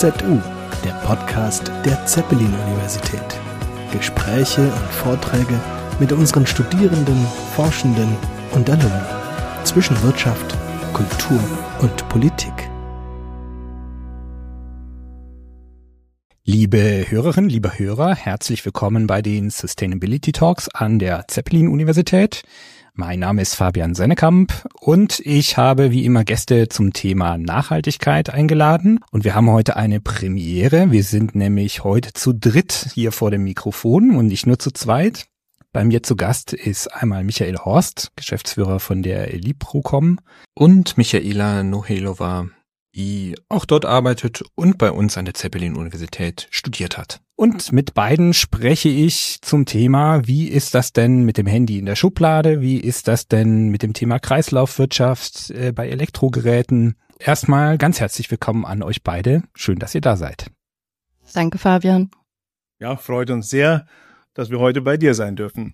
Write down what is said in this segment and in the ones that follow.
ZU, der Podcast der Zeppelin-Universität. Gespräche und Vorträge mit unseren Studierenden, Forschenden und Alumni zwischen Wirtschaft, Kultur und Politik. Liebe Hörerinnen, liebe Hörer, herzlich willkommen bei den Sustainability Talks an der Zeppelin-Universität. Mein Name ist Fabian Sennekamp und ich habe wie immer Gäste zum Thema Nachhaltigkeit eingeladen. Und wir haben heute eine Premiere. Wir sind nämlich heute zu dritt hier vor dem Mikrofon und nicht nur zu zweit. Bei mir zu Gast ist einmal Michael Horst, Geschäftsführer von der Eliprocom, und Michaela Nohelova, die auch dort arbeitet und bei uns an der Zeppelin-Universität studiert hat. Und mit beiden spreche ich zum Thema, wie ist das denn mit dem Handy in der Schublade? Wie ist das denn mit dem Thema Kreislaufwirtschaft bei Elektrogeräten? Erstmal ganz herzlich willkommen an euch beide. Schön, dass ihr da seid. Danke, Fabian. Ja, freut uns sehr, dass wir heute bei dir sein dürfen.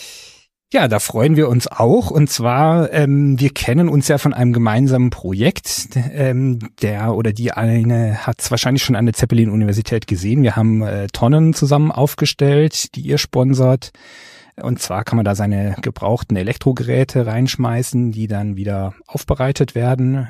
Ja, da freuen wir uns auch. Und zwar, wir kennen uns ja von einem gemeinsamen Projekt. Der oder die eine hat es wahrscheinlich schon an der Zeppelin-Universität gesehen. Wir haben Tonnen zusammen aufgestellt, die ihr sponsert. Und zwar kann man da seine gebrauchten Elektrogeräte reinschmeißen, die dann wieder aufbereitet werden.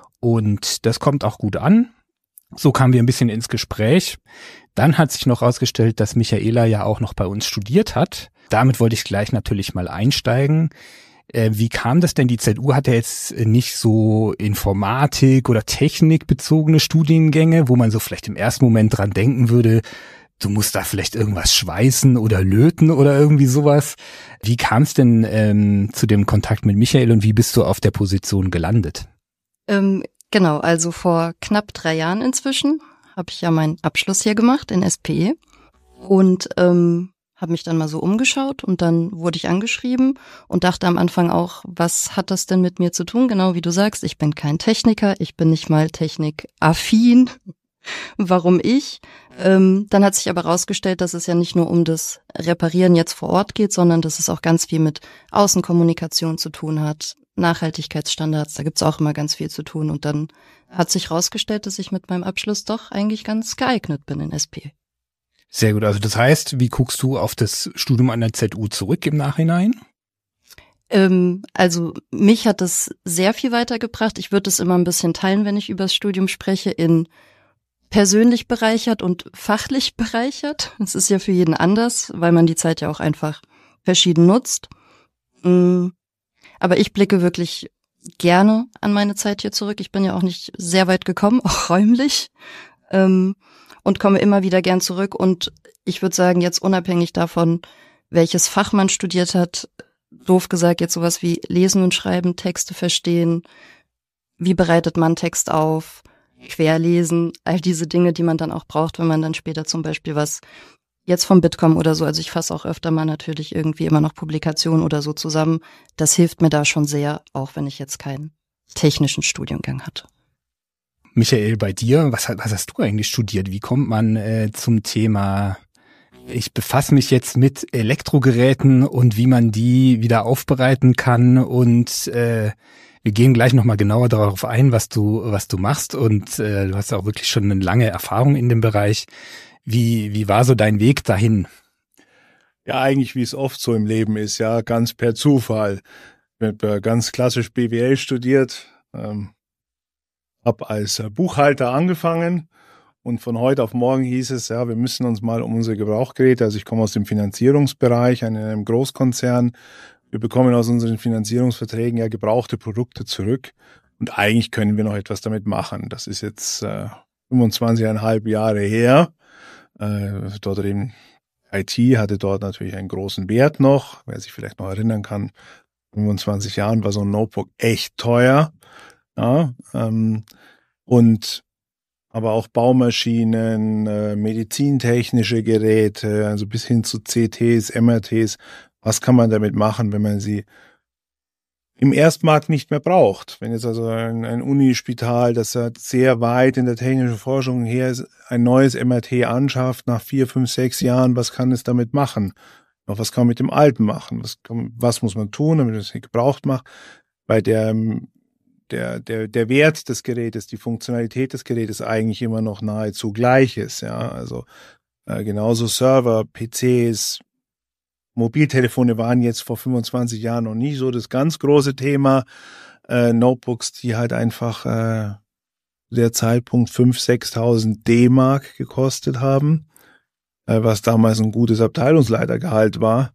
Und das kommt auch gut an. So kamen wir ein bisschen ins Gespräch. Dann hat sich noch herausgestellt, dass Michaela ja auch noch bei uns studiert hat. Damit wollte ich gleich natürlich mal einsteigen. Wie kam das denn? Die ZU hat ja jetzt nicht so Informatik- oder Technikbezogene Studiengänge, wo man so vielleicht im ersten Moment dran denken würde, du musst da vielleicht irgendwas schweißen oder löten oder irgendwie sowas. Wie kam es denn zu dem Kontakt mit Michael und wie bist du auf der Position gelandet? Genau, also vor knapp 3 Jahren inzwischen habe ich ja meinen Abschluss hier gemacht in SPE und habe mich dann mal so umgeschaut und dann wurde ich angeschrieben und dachte am Anfang auch, was hat das denn mit mir zu tun? Genau wie du sagst, ich bin kein Techniker, ich bin nicht mal technikaffin. Warum ich? Dann hat sich aber herausgestellt, dass es ja nicht nur um das Reparieren jetzt vor Ort geht, sondern dass es auch ganz viel mit Außenkommunikation zu tun hat, Nachhaltigkeitsstandards, da gibt's auch immer ganz viel zu tun. Und dann hat sich herausgestellt, dass ich mit meinem Abschluss doch eigentlich ganz geeignet bin in SP. Sehr gut, also das heißt, wie guckst du auf das Studium an der ZU zurück im Nachhinein? Also mich hat es sehr viel weitergebracht. Ich würde es immer ein bisschen teilen, wenn ich über das Studium spreche, in persönlich bereichert und fachlich bereichert. Es ist ja für jeden anders, weil man die Zeit ja auch einfach verschieden nutzt. Aber ich blicke wirklich gerne an meine Zeit hier zurück. Ich bin ja auch nicht sehr weit gekommen, auch räumlich, und komme immer wieder gern zurück. Und ich würde sagen, jetzt unabhängig davon, welches Fach man studiert hat, doof gesagt, jetzt sowas wie Lesen und Schreiben, Texte verstehen, wie bereitet man Text auf, Querlesen, all diese Dinge, die man dann auch braucht, wenn man dann später zum Beispiel was jetzt vom Bitkom oder so, also ich fasse auch öfter mal natürlich irgendwie immer noch Publikationen oder so zusammen. Das hilft mir da schon sehr, auch wenn ich jetzt keinen technischen Studiengang hatte. Michael, bei dir, was hast du eigentlich studiert? Wie kommt man zum Thema, ich befasse mich jetzt mit Elektrogeräten und wie man die wieder aufbereiten kann und wir gehen gleich nochmal genauer darauf ein, was du machst und du hast auch wirklich schon eine lange Erfahrung in dem Bereich. Wie war so dein Weg dahin? Ja, eigentlich wie es oft so im Leben ist, ja, ganz per Zufall. Ich habe ganz klassisch BWL studiert, habe als Buchhalter angefangen und von heute auf morgen hieß es, ja, wir müssen uns mal um unsere Gebrauchgeräte, also ich komme aus dem Finanzierungsbereich in einem Großkonzern, wir bekommen aus unseren Finanzierungsverträgen ja gebrauchte Produkte zurück und eigentlich können wir noch etwas damit machen. Das ist jetzt 25,5 Jahre her. Dort eben IT hatte dort natürlich einen großen Wert noch, wer sich vielleicht noch erinnern kann, 25 Jahren war so ein Notebook echt teuer, ja, und aber auch Baumaschinen, medizintechnische Geräte, also bis hin zu CTs, MRTs, was kann man damit machen, wenn man sie im Erstmarkt nicht mehr braucht. Wenn jetzt also ein Unispital, das hat sehr weit in der technischen Forschung her ist, ein neues MRT anschafft nach 4, 5, 6 Jahren, was kann es damit machen? Noch was kann man mit dem Alten machen? Was muss man tun, damit man es nicht gebraucht macht? Bei der der Wert des Gerätes, die Funktionalität des Gerätes eigentlich immer noch nahezu gleich ist. Ja, also genauso Server, PCs, Mobiltelefone waren jetzt vor 25 Jahren noch nicht so das ganz große Thema. Notebooks, die halt einfach der Zeitpunkt 5.000, 6.000 D-Mark gekostet haben, was damals ein gutes Abteilungsleitergehalt war.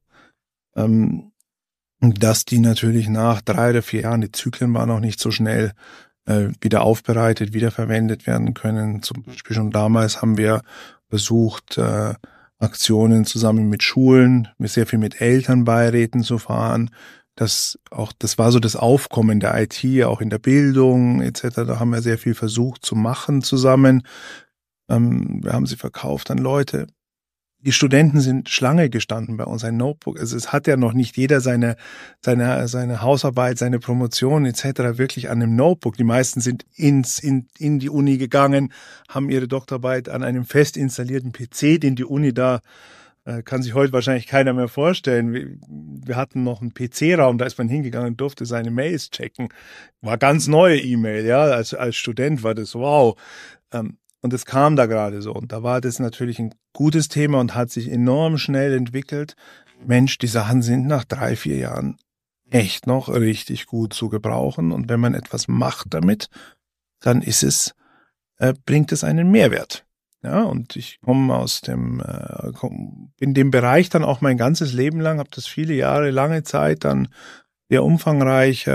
Dass die natürlich nach 3 oder 4 Jahren, die Zyklen waren noch nicht so schnell, wieder aufbereitet, wiederverwendet werden können. Zum Beispiel schon damals haben wir versucht, Aktionen zusammen mit Schulen, sehr viel mit Elternbeiräten zu fahren. Das war so das Aufkommen der IT, auch in der Bildung etc. Da haben wir sehr viel versucht zu machen zusammen. Wir haben sie verkauft an Leute. Die Studenten sind Schlange gestanden bei uns, ein Notebook. Also es hat ja noch nicht jeder seine Hausarbeit, seine Promotion etc. wirklich an einem Notebook. Die meisten sind in die Uni gegangen, haben ihre Doktorarbeit an einem fest installierten PC, den die Uni da kann sich heute wahrscheinlich keiner mehr vorstellen. Wir hatten noch einen PC-Raum, da ist man hingegangen und durfte seine Mails checken. War ganz neue E-Mail, ja. Als Student war das wow. Und es kam da gerade so. Und da war das natürlich ein gutes Thema und hat sich enorm schnell entwickelt. Mensch, die Sachen sind nach 3, 4 Jahren echt noch richtig gut zu gebrauchen. Und wenn man etwas macht damit, dann bringt es einen Mehrwert. Ja, und ich komme in dem Bereich dann auch mein ganzes Leben lang, habe das viele Jahre, lange Zeit dann sehr umfangreich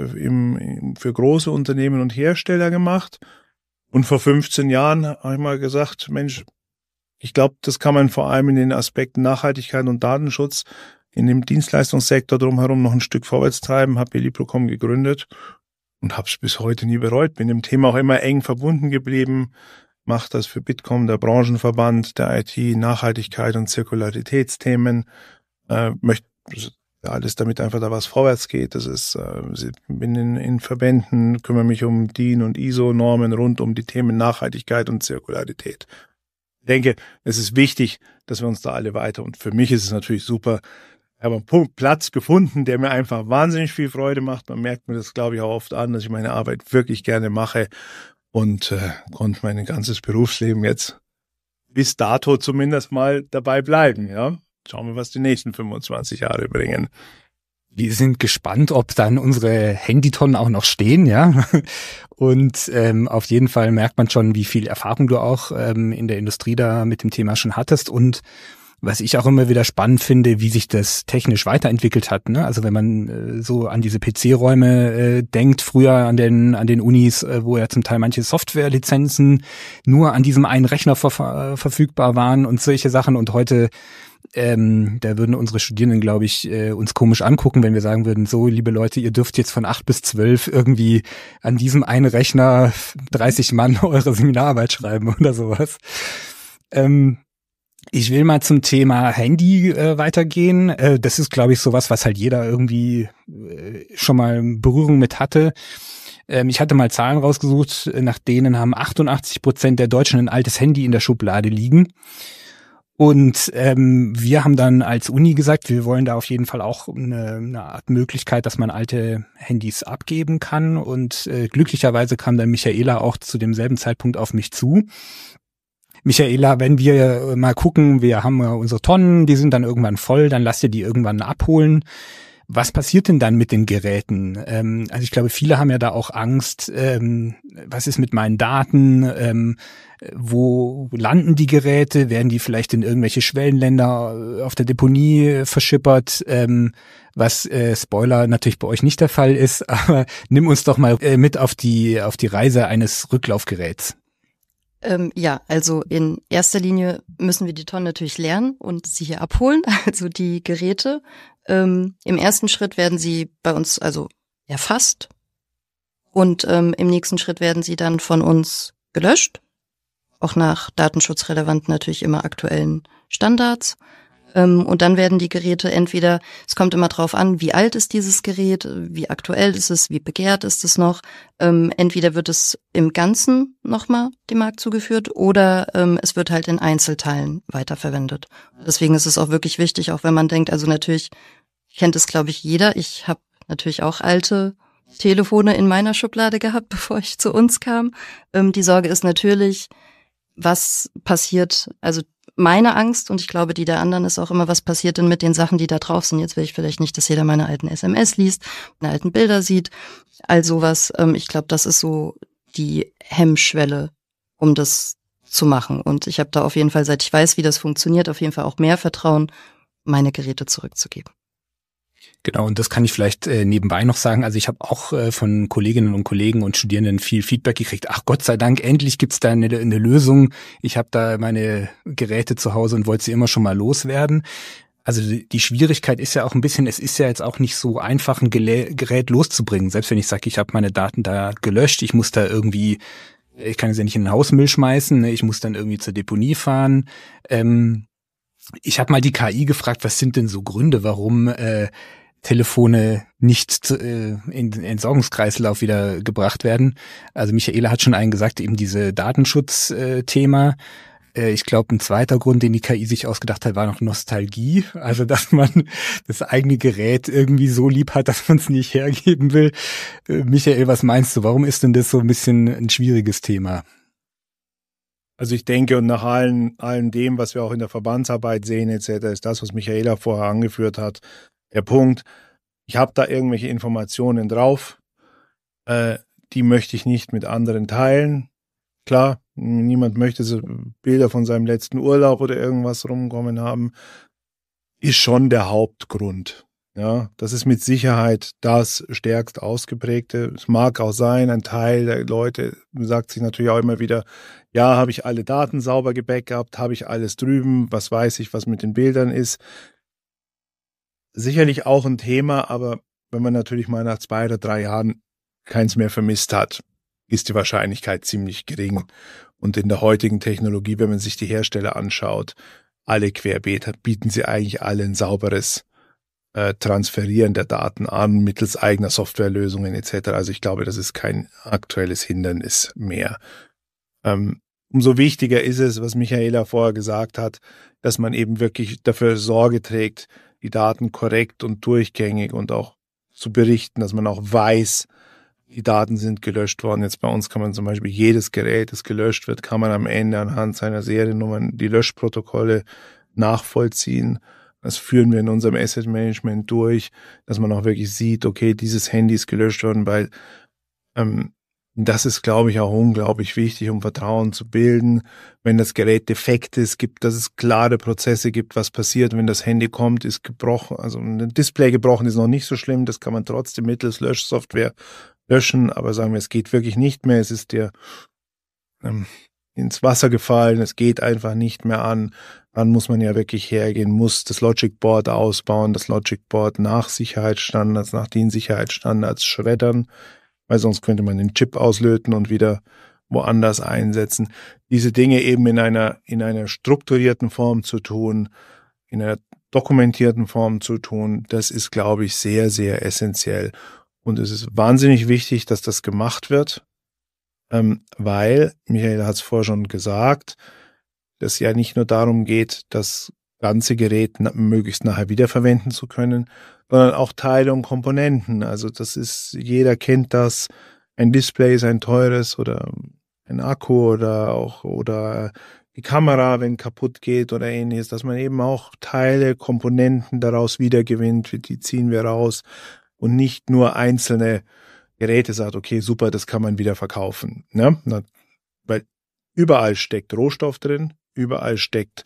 für große Unternehmen und Hersteller gemacht. Und vor 15 Jahren habe ich mal gesagt, Mensch, ich glaube, das kann man vor allem in den Aspekten Nachhaltigkeit und Datenschutz in dem Dienstleistungssektor drumherum noch ein Stück vorwärts treiben, habe Belliprocom gegründet und habe es bis heute nie bereut. Bin dem Thema auch immer eng verbunden geblieben, mache das für Bitkom, der Branchenverband der IT, Nachhaltigkeit und Zirkularitätsthemen, möchte alles, damit einfach da was vorwärts geht. Das ist, bin in Verbänden, kümmere mich um DIN und ISO-Normen rund um die Themen Nachhaltigkeit und Zirkularität. Ich denke, es ist wichtig, dass wir uns da alle weiter, und für mich ist es natürlich super, ich habe einen Platz gefunden, der mir einfach wahnsinnig viel Freude macht. Man merkt mir das, glaube ich, auch oft an, dass ich meine Arbeit wirklich gerne mache und konnte mein ganzes Berufsleben jetzt bis dato zumindest mal dabei bleiben, ja. Schauen wir, was die nächsten 25 Jahre bringen. Wir sind gespannt, ob dann unsere Handytonnen auch noch stehen, ja. Und auf jeden Fall merkt man schon, wie viel Erfahrung du auch in der Industrie da mit dem Thema schon hattest. Und was ich auch immer wieder spannend finde, wie sich das technisch weiterentwickelt hat, ne? Also wenn man so an diese PC-Räume denkt, früher an den Unis, wo ja zum Teil manche Softwarelizenzen nur an diesem einen Rechner verfügbar waren und solche Sachen, und heute da würden unsere Studierenden, glaube ich, uns komisch angucken, wenn wir sagen würden, so, liebe Leute, ihr dürft jetzt von 8 bis 12 irgendwie an diesem einen Rechner 30 Mann eure Seminararbeit schreiben oder sowas. Ich will mal zum Thema Handy weitergehen. Das ist, glaube ich, sowas, was halt jeder irgendwie schon mal Berührung mit hatte. Ich hatte mal Zahlen rausgesucht, nach denen haben 88% der Deutschen ein altes Handy in der Schublade liegen. Und wir haben dann als Uni gesagt, wir wollen da auf jeden Fall auch eine Art Möglichkeit, dass man alte Handys abgeben kann. Und glücklicherweise kam dann Michaela auch zu demselben Zeitpunkt auf mich zu. Michaela, wenn wir mal gucken, wir haben unsere Tonnen, die sind dann irgendwann voll, dann lasst ihr die irgendwann abholen. Was passiert denn dann mit den Geräten? Also ich glaube, viele haben ja da auch Angst, was ist mit meinen Daten? Wo landen die Geräte? Werden die vielleicht in irgendwelche Schwellenländer auf der Deponie verschippert? Was, Spoiler, natürlich bei euch nicht der Fall ist, aber nimm uns doch mal mit auf die Reise eines Rücklaufgeräts. Ja, also in erster Linie müssen wir die Tonnen natürlich leeren und sie hier abholen, also die Geräte. Im ersten Schritt werden sie bei uns also erfasst und im nächsten Schritt werden sie dann von uns gelöscht, auch nach datenschutzrelevanten natürlich immer aktuellen Standards. Und dann werden die Geräte entweder, es kommt immer drauf an, wie alt ist dieses Gerät, wie aktuell ist es, wie begehrt ist es noch. Entweder wird es im Ganzen nochmal dem Markt zugeführt oder es wird halt in Einzelteilen weiterverwendet. Deswegen ist es auch wirklich wichtig, auch wenn man denkt, also natürlich kennt es, glaube ich, jeder. Ich habe natürlich auch alte Telefone in meiner Schublade gehabt, bevor ich zu uns kam. Die Sorge ist natürlich, was passiert, also meine Angst und ich glaube, die der anderen ist auch immer, was passiert denn mit den Sachen, die da drauf sind. Jetzt will ich vielleicht nicht, dass jeder meine alten SMS liest, meine alten Bilder sieht, all sowas. Ich glaube, das ist so die Hemmschwelle, um das zu machen. Und ich habe da auf jeden Fall, seit ich weiß, wie das funktioniert, auf jeden Fall auch mehr Vertrauen, meine Geräte zurückzugeben. Genau, und das kann ich vielleicht nebenbei noch sagen. Also ich habe auch von Kolleginnen und Kollegen und Studierenden viel Feedback gekriegt. Ach Gott sei Dank, endlich gibt's da eine Lösung. Ich habe da meine Geräte zu Hause und wollte sie immer schon mal loswerden. Also die Schwierigkeit ist ja auch ein bisschen, es ist ja jetzt auch nicht so einfach, ein Gerät loszubringen. Selbst wenn ich sage, ich habe meine Daten da gelöscht, ich muss da irgendwie, ich kann sie ja nicht in den Hausmüll schmeißen, ne? Ich muss dann irgendwie zur Deponie fahren. Ich habe mal die KI gefragt, was sind denn so Gründe, warum Telefone nicht in den Entsorgungskreislauf wieder gebracht werden. Also Michaela hat schon einen gesagt, eben diese Datenschutz-Thema. Ich glaube, ein zweiter Grund, den die KI sich ausgedacht hat, war noch Nostalgie. Also, dass man das eigene Gerät irgendwie so lieb hat, dass man es nicht hergeben will. Michael, was meinst du? Warum ist denn das so ein bisschen ein schwieriges Thema? Also ich denke, und nach allen dem, was wir auch in der Verbandsarbeit sehen etc., ist das, was Michaela vorher angeführt hat, der Punkt, ich habe da irgendwelche Informationen drauf, die möchte ich nicht mit anderen teilen. Klar, niemand möchte so Bilder von seinem letzten Urlaub oder irgendwas rumkommen haben, ist schon der Hauptgrund. Ja, das ist mit Sicherheit das stärkst ausgeprägte. Es mag auch sein, ein Teil der Leute sagt sich natürlich auch immer wieder, ja, habe ich alle Daten sauber gebackupt, habe ich alles drüben, was weiß ich, was mit den Bildern ist. Sicherlich auch ein Thema, aber wenn man natürlich mal nach 2 oder 3 Jahren keins mehr vermisst hat, ist die Wahrscheinlichkeit ziemlich gering. Und in der heutigen Technologie, wenn man sich die Hersteller anschaut, alle querbeet, bieten sie eigentlich alle ein sauberes Transferieren der Daten an, mittels eigener Softwarelösungen etc. Also ich glaube, das ist kein aktuelles Hindernis mehr. Umso wichtiger ist es, was Michaela vorher gesagt hat, dass man eben wirklich dafür Sorge trägt, die Daten korrekt und durchgängig und auch zu berichten, dass man auch weiß, die Daten sind gelöscht worden. Jetzt bei uns kann man zum Beispiel jedes Gerät, das gelöscht wird, kann man am Ende anhand seiner Seriennummern die Löschprotokolle nachvollziehen. Das führen wir in unserem Asset Management durch, dass man auch wirklich sieht, okay, dieses Handy ist gelöscht worden, weil das ist, glaube ich, auch unglaublich wichtig, um Vertrauen zu bilden. Wenn das Gerät defekt ist, dass es klare Prozesse gibt, was passiert, wenn das Handy kommt, ist gebrochen, also ein Display gebrochen ist noch nicht so schlimm, das kann man trotzdem mittels Löschsoftware löschen, aber sagen wir, es geht wirklich nicht mehr, es ist dir ins Wasser gefallen, es geht einfach nicht mehr an, dann muss man ja wirklich hergehen, muss das Logic Board ausbauen, das Logic Board nach Sicherheitsstandards, nach den Sicherheitsstandards schreddern, weil sonst könnte man den Chip auslöten und wieder woanders einsetzen. Diese Dinge eben in einer strukturierten Form zu tun, in einer dokumentierten Form zu tun, das ist, glaube ich, sehr, sehr essentiell. Und es ist wahnsinnig wichtig, dass das gemacht wird, weil, Michael hat es vorher schon gesagt, dass ja nicht nur darum geht, das ganze Gerät möglichst nachher wiederverwenden zu können, sondern auch Teile und Komponenten. Also jeder kennt das, ein Display ist ein teures oder ein Akku oder die Kamera, wenn kaputt geht oder ähnliches, dass man eben auch Teile, Komponenten daraus wiedergewinnt, die ziehen wir raus und nicht nur einzelne Geräte sagt, okay, super, das kann man wieder verkaufen. Ne? Weil überall steckt Rohstoff drin, überall steckt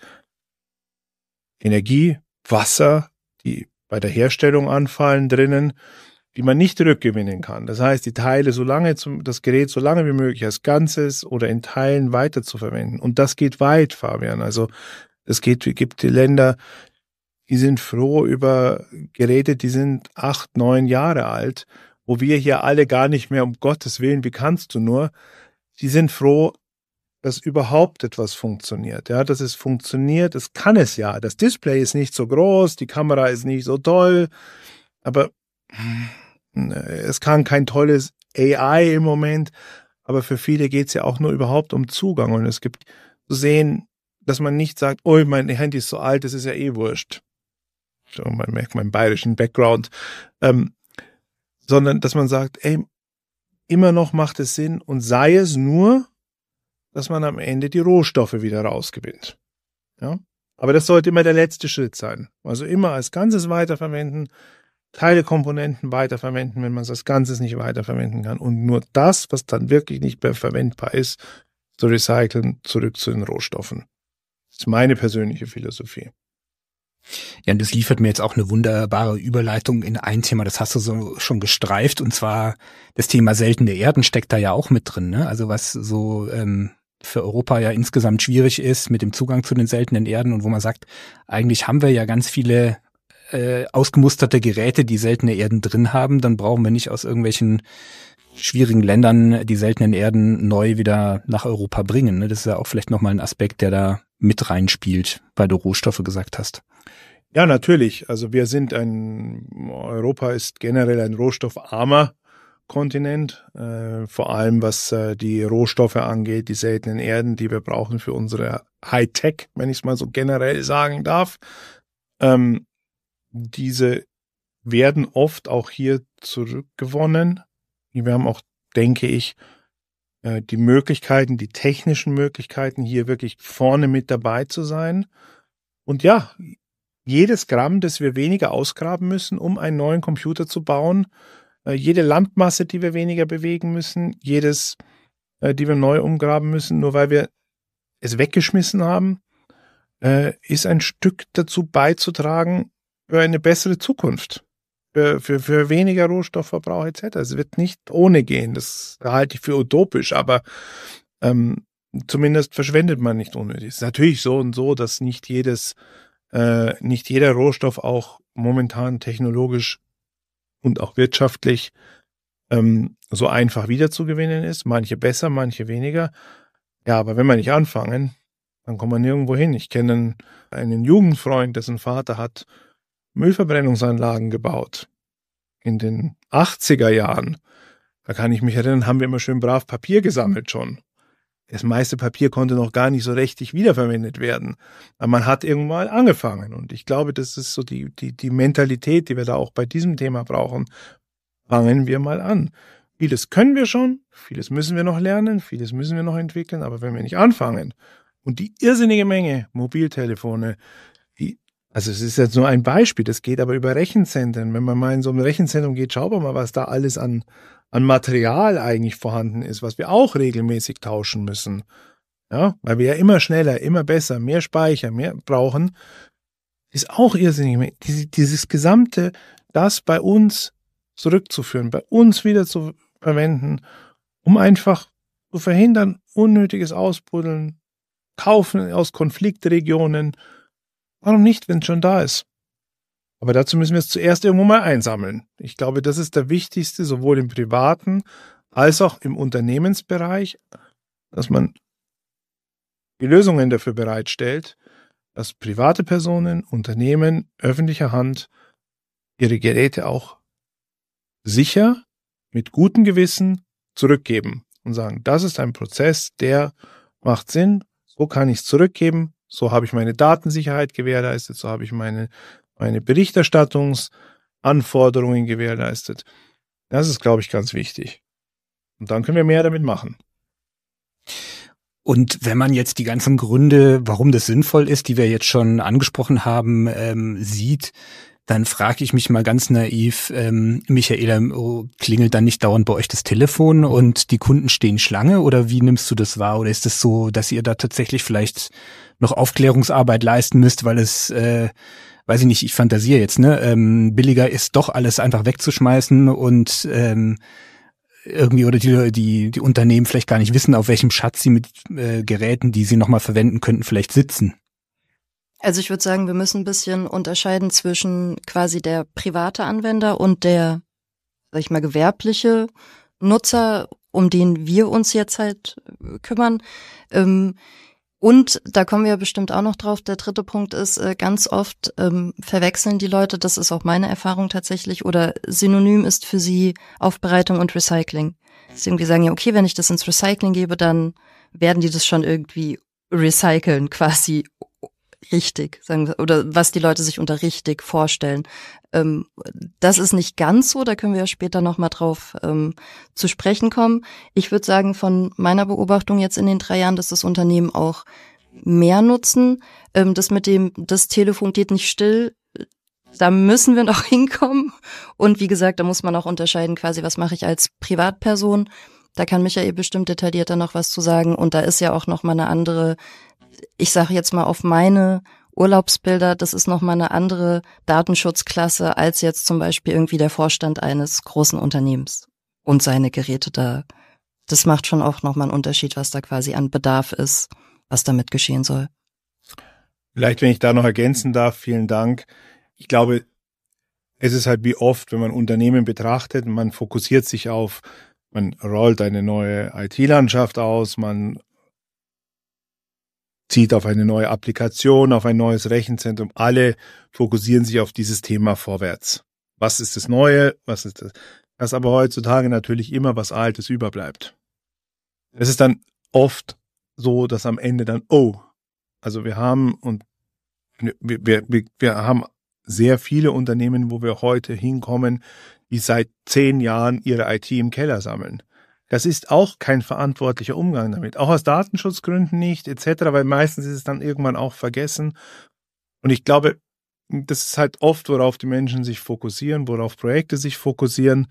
Energie, Wasser, die bei der Herstellung anfallen drinnen, die man nicht rückgewinnen kann. Das heißt, die Teile das Gerät so lange wie möglich als Ganzes oder in Teilen weiter zu verwenden. Und das geht weit, Fabian. Also gibt die Länder, die sind froh über Geräte, die sind 8, 9 Jahre alt, wo wir hier alle gar nicht mehr, um Gottes Willen, wie kannst du nur? Die sind froh, dass überhaupt etwas funktioniert. Ja, dass es funktioniert, es kann es ja. Das Display ist nicht so groß, die Kamera ist nicht so toll, aber es kann kein tolles AI im Moment, aber für viele geht es ja auch nur überhaupt um Zugang. Und es gibt zu sehen, dass man nicht sagt, oh, mein Handy ist so alt, das ist ja eh wurscht. So, man merkt meinen bayerischen Background. sondern dass man sagt, ey, immer noch macht es Sinn und sei es nur, dass man am Ende die Rohstoffe wieder rausgewinnt. Ja? Aber das sollte immer der letzte Schritt sein. Also immer als Ganzes weiterverwenden, Teile, Komponenten weiterverwenden, wenn man es als Ganzes nicht weiterverwenden kann. Und nur das, was dann wirklich nicht mehr verwendbar ist, zu recyceln, zurück zu den Rohstoffen. Das ist meine persönliche Philosophie. Ja, und das liefert mir jetzt auch eine wunderbare Überleitung in ein Thema, das hast du so schon gestreift, und zwar das Thema seltene Erden steckt da ja auch mit drin, ne? Also was so für Europa ja insgesamt schwierig ist mit dem Zugang zu den seltenen Erden und wo man sagt, eigentlich haben wir ja ganz viele ausgemusterte Geräte, die seltene Erden drin haben, dann brauchen wir nicht aus irgendwelchen schwierigen Ländern die seltenen Erden neu wieder nach Europa bringen, ne? Das ist ja auch vielleicht nochmal ein Aspekt, der da mit reinspielt, weil du Rohstoffe gesagt hast. Ja, natürlich. Also Europa ist generell ein rohstoffarmer Kontinent, vor allem was die Rohstoffe angeht, die seltenen Erden, die wir brauchen für unsere Hightech, wenn ich es mal so generell sagen darf. Diese werden oft auch hier zurückgewonnen. Wir haben auch, denke ich, die Möglichkeiten, die technischen Möglichkeiten, hier wirklich vorne mit dabei zu sein. Und ja, jedes Gramm, das wir weniger ausgraben müssen, um einen neuen Computer zu bauen, jede Landmasse, die wir weniger bewegen müssen, die wir neu umgraben müssen, nur weil wir es weggeschmissen haben, ist ein Stück dazu beizutragen für eine bessere Zukunft. Für weniger Rohstoffverbrauch etc. Es wird nicht ohne gehen, das halte ich für utopisch, aber zumindest verschwendet man nicht unnötig. Es ist natürlich so und so, dass nicht jeder Rohstoff auch momentan technologisch und auch wirtschaftlich so einfach wiederzugewinnen ist. Manche besser, manche weniger. Ja, aber wenn wir nicht anfangen, dann kommt man nirgendwo hin. Ich kenne einen Jugendfreund, dessen Vater hat Müllverbrennungsanlagen gebaut. In den 80er Jahren, da kann ich mich erinnern, haben wir immer schön brav Papier gesammelt schon. Das meiste Papier konnte noch gar nicht so richtig wiederverwendet werden. Aber man hat irgendwann angefangen. Und ich glaube, das ist so die Mentalität, die wir da auch bei diesem Thema brauchen. Fangen wir mal an. Vieles können wir schon, vieles müssen wir noch lernen, vieles müssen wir noch entwickeln. Aber wenn wir nicht anfangen und die irrsinnige Menge Mobiltelefone, also es ist jetzt nur ein Beispiel, das geht aber über Rechenzentren. Wenn man mal in so ein Rechenzentrum geht, schauen wir mal, was da alles an Material eigentlich vorhanden ist, was wir auch regelmäßig tauschen müssen. Ja, weil wir ja immer schneller, immer besser, mehr Speicher, mehr brauchen, ist auch irrsinnig. Dieses Gesamte, das bei uns zurückzuführen, bei uns wieder zu verwenden, um einfach zu verhindern, unnötiges Ausbuddeln, Kaufen aus Konfliktregionen. Warum nicht, wenn es schon da ist? Aber dazu müssen wir es zuerst irgendwo mal einsammeln. Ich glaube, das ist der wichtigste, sowohl im privaten als auch im Unternehmensbereich, dass man die Lösungen dafür bereitstellt, dass private Personen, Unternehmen, öffentlicher Hand ihre Geräte auch sicher, mit gutem Gewissen zurückgeben und sagen, das ist ein Prozess, der macht Sinn, so kann ich es zurückgeben, so habe ich meine Datensicherheit gewährleistet, so habe ich meine Berichterstattungsanforderungen gewährleistet. Das ist, glaube ich, ganz wichtig. Und dann können wir mehr damit machen. Und wenn man jetzt die ganzen Gründe, warum das sinnvoll ist, die wir jetzt schon angesprochen haben, sieht, dann frage ich mich mal ganz naiv, Michaela, klingelt dann nicht dauernd bei euch das Telefon und die Kunden stehen Schlange, oder wie nimmst du das wahr? Oder ist es so, dass ihr da tatsächlich vielleicht noch Aufklärungsarbeit leisten müsst, weil es, weiß ich nicht, ich fantasiere jetzt, ne, billiger ist doch alles einfach wegzuschmeißen und irgendwie, oder die Unternehmen vielleicht gar nicht wissen, auf welchem Schatz sie mit Geräten, die sie nochmal verwenden könnten, vielleicht sitzen? Also ich würde sagen, wir müssen ein bisschen unterscheiden zwischen quasi der private Anwender und der, sag ich mal, gewerbliche Nutzer, um den wir uns jetzt halt kümmern. Und da kommen wir bestimmt auch noch drauf. Der dritte Punkt ist, ganz oft verwechseln die Leute, das ist auch meine Erfahrung tatsächlich, oder synonym ist für sie Aufbereitung und Recycling. Sie irgendwie sagen, ja, okay, wenn ich das ins Recycling gebe, dann werden die das schon irgendwie recyceln quasi. richtig, sagen wir, oder was die Leute sich unter richtig vorstellen. Das ist nicht ganz so, da können wir ja später nochmal drauf zu sprechen kommen. Ich würde sagen, von meiner Beobachtung jetzt in den 3 Jahren, dass das Unternehmen auch mehr nutzen. Das mit dem, das Telefon geht nicht still, da müssen wir noch hinkommen. Und wie gesagt, da muss man auch unterscheiden quasi, was mache ich als Privatperson. Da kann Michael bestimmt detaillierter noch was zu sagen. Und da ist ja auch noch mal eine andere, ich sage jetzt mal auf meine Urlaubsbilder, das ist noch mal eine andere Datenschutzklasse als jetzt zum Beispiel irgendwie der Vorstand eines großen Unternehmens und seine Geräte da. Das macht schon auch noch mal einen Unterschied, was da quasi an Bedarf ist, was damit geschehen soll. Vielleicht, wenn ich da noch ergänzen darf, vielen Dank. Ich glaube, es ist halt wie oft, wenn man Unternehmen betrachtet, man fokussiert sich auf, man rollt eine neue IT-Landschaft aus, man zieht auf eine neue Applikation, auf ein neues Rechenzentrum. Alle fokussieren sich auf dieses Thema vorwärts. Was ist das Neue? Was ist das? Das aber heutzutage natürlich immer was Altes überbleibt. Es ist dann oft so, dass am Ende dann, also wir haben sehr viele Unternehmen, wo wir heute hinkommen, die seit 10 Jahren ihre IT im Keller sammeln. Das ist auch kein verantwortlicher Umgang damit. Auch aus Datenschutzgründen nicht, etc., weil meistens ist es dann irgendwann auch vergessen. Und ich glaube, das ist halt oft, worauf die Menschen sich fokussieren, worauf Projekte sich fokussieren.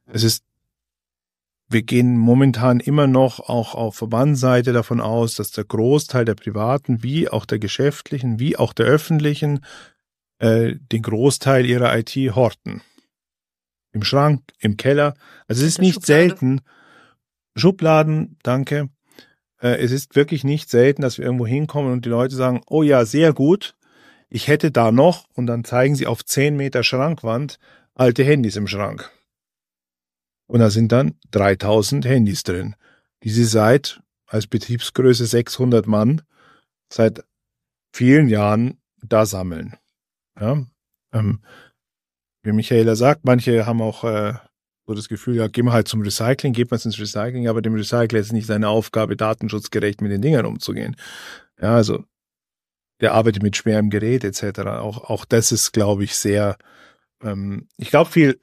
Wir gehen momentan immer noch auch auf Verbandsseite davon aus, dass der Großteil der privaten, wie auch der geschäftlichen, wie auch der öffentlichen, den Großteil ihrer IT horten. Im Schrank, im Keller. Also es ist nicht selten. Schubladen, danke. Es ist wirklich nicht selten, dass wir irgendwo hinkommen und die Leute sagen, oh ja, sehr gut, ich hätte da noch, und dann zeigen sie auf 10 Meter Schrankwand alte Handys im Schrank. Und da sind dann 3000 Handys drin, die sie als Betriebsgröße 600 Mann seit vielen Jahren da sammeln. Ja, wie Michaela sagt, manche haben auch so das Gefühl, ja, gehen wir halt zum Recycling, geht man ins Recycling, aber dem Recycler ist nicht seine Aufgabe, datenschutzgerecht mit den Dingern umzugehen. Ja, also der arbeitet mit schwerem Gerät etc. Auch das ist, glaube ich, sehr, ich glaube, viel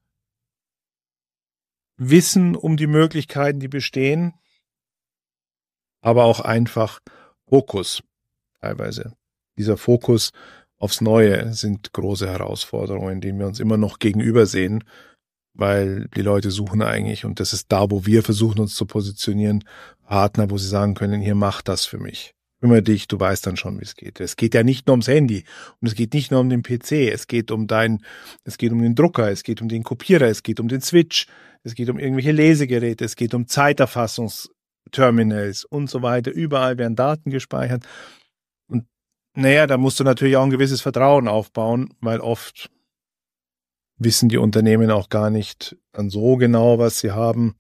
Wissen um die Möglichkeiten, die bestehen, aber auch einfach Fokus teilweise. Dieser Fokus aufs Neue sind große Herausforderungen, denen wir uns immer noch gegenüber sehen, weil die Leute suchen eigentlich, und das ist da, wo wir versuchen, uns zu positionieren, Partner, wo sie sagen können, hier, mach das für mich. Kümmere dich, du weißt dann schon, wie es geht. Es geht ja nicht nur ums Handy und es geht nicht nur um den PC, es geht um den Drucker, es geht um den Kopierer, es geht um den Switch, es geht um irgendwelche Lesegeräte, es geht um Zeiterfassungsterminals und so weiter. Überall werden Daten gespeichert. Und da musst du natürlich auch ein gewisses Vertrauen aufbauen, weil oft wissen die Unternehmen auch gar nicht dann so genau, was sie haben.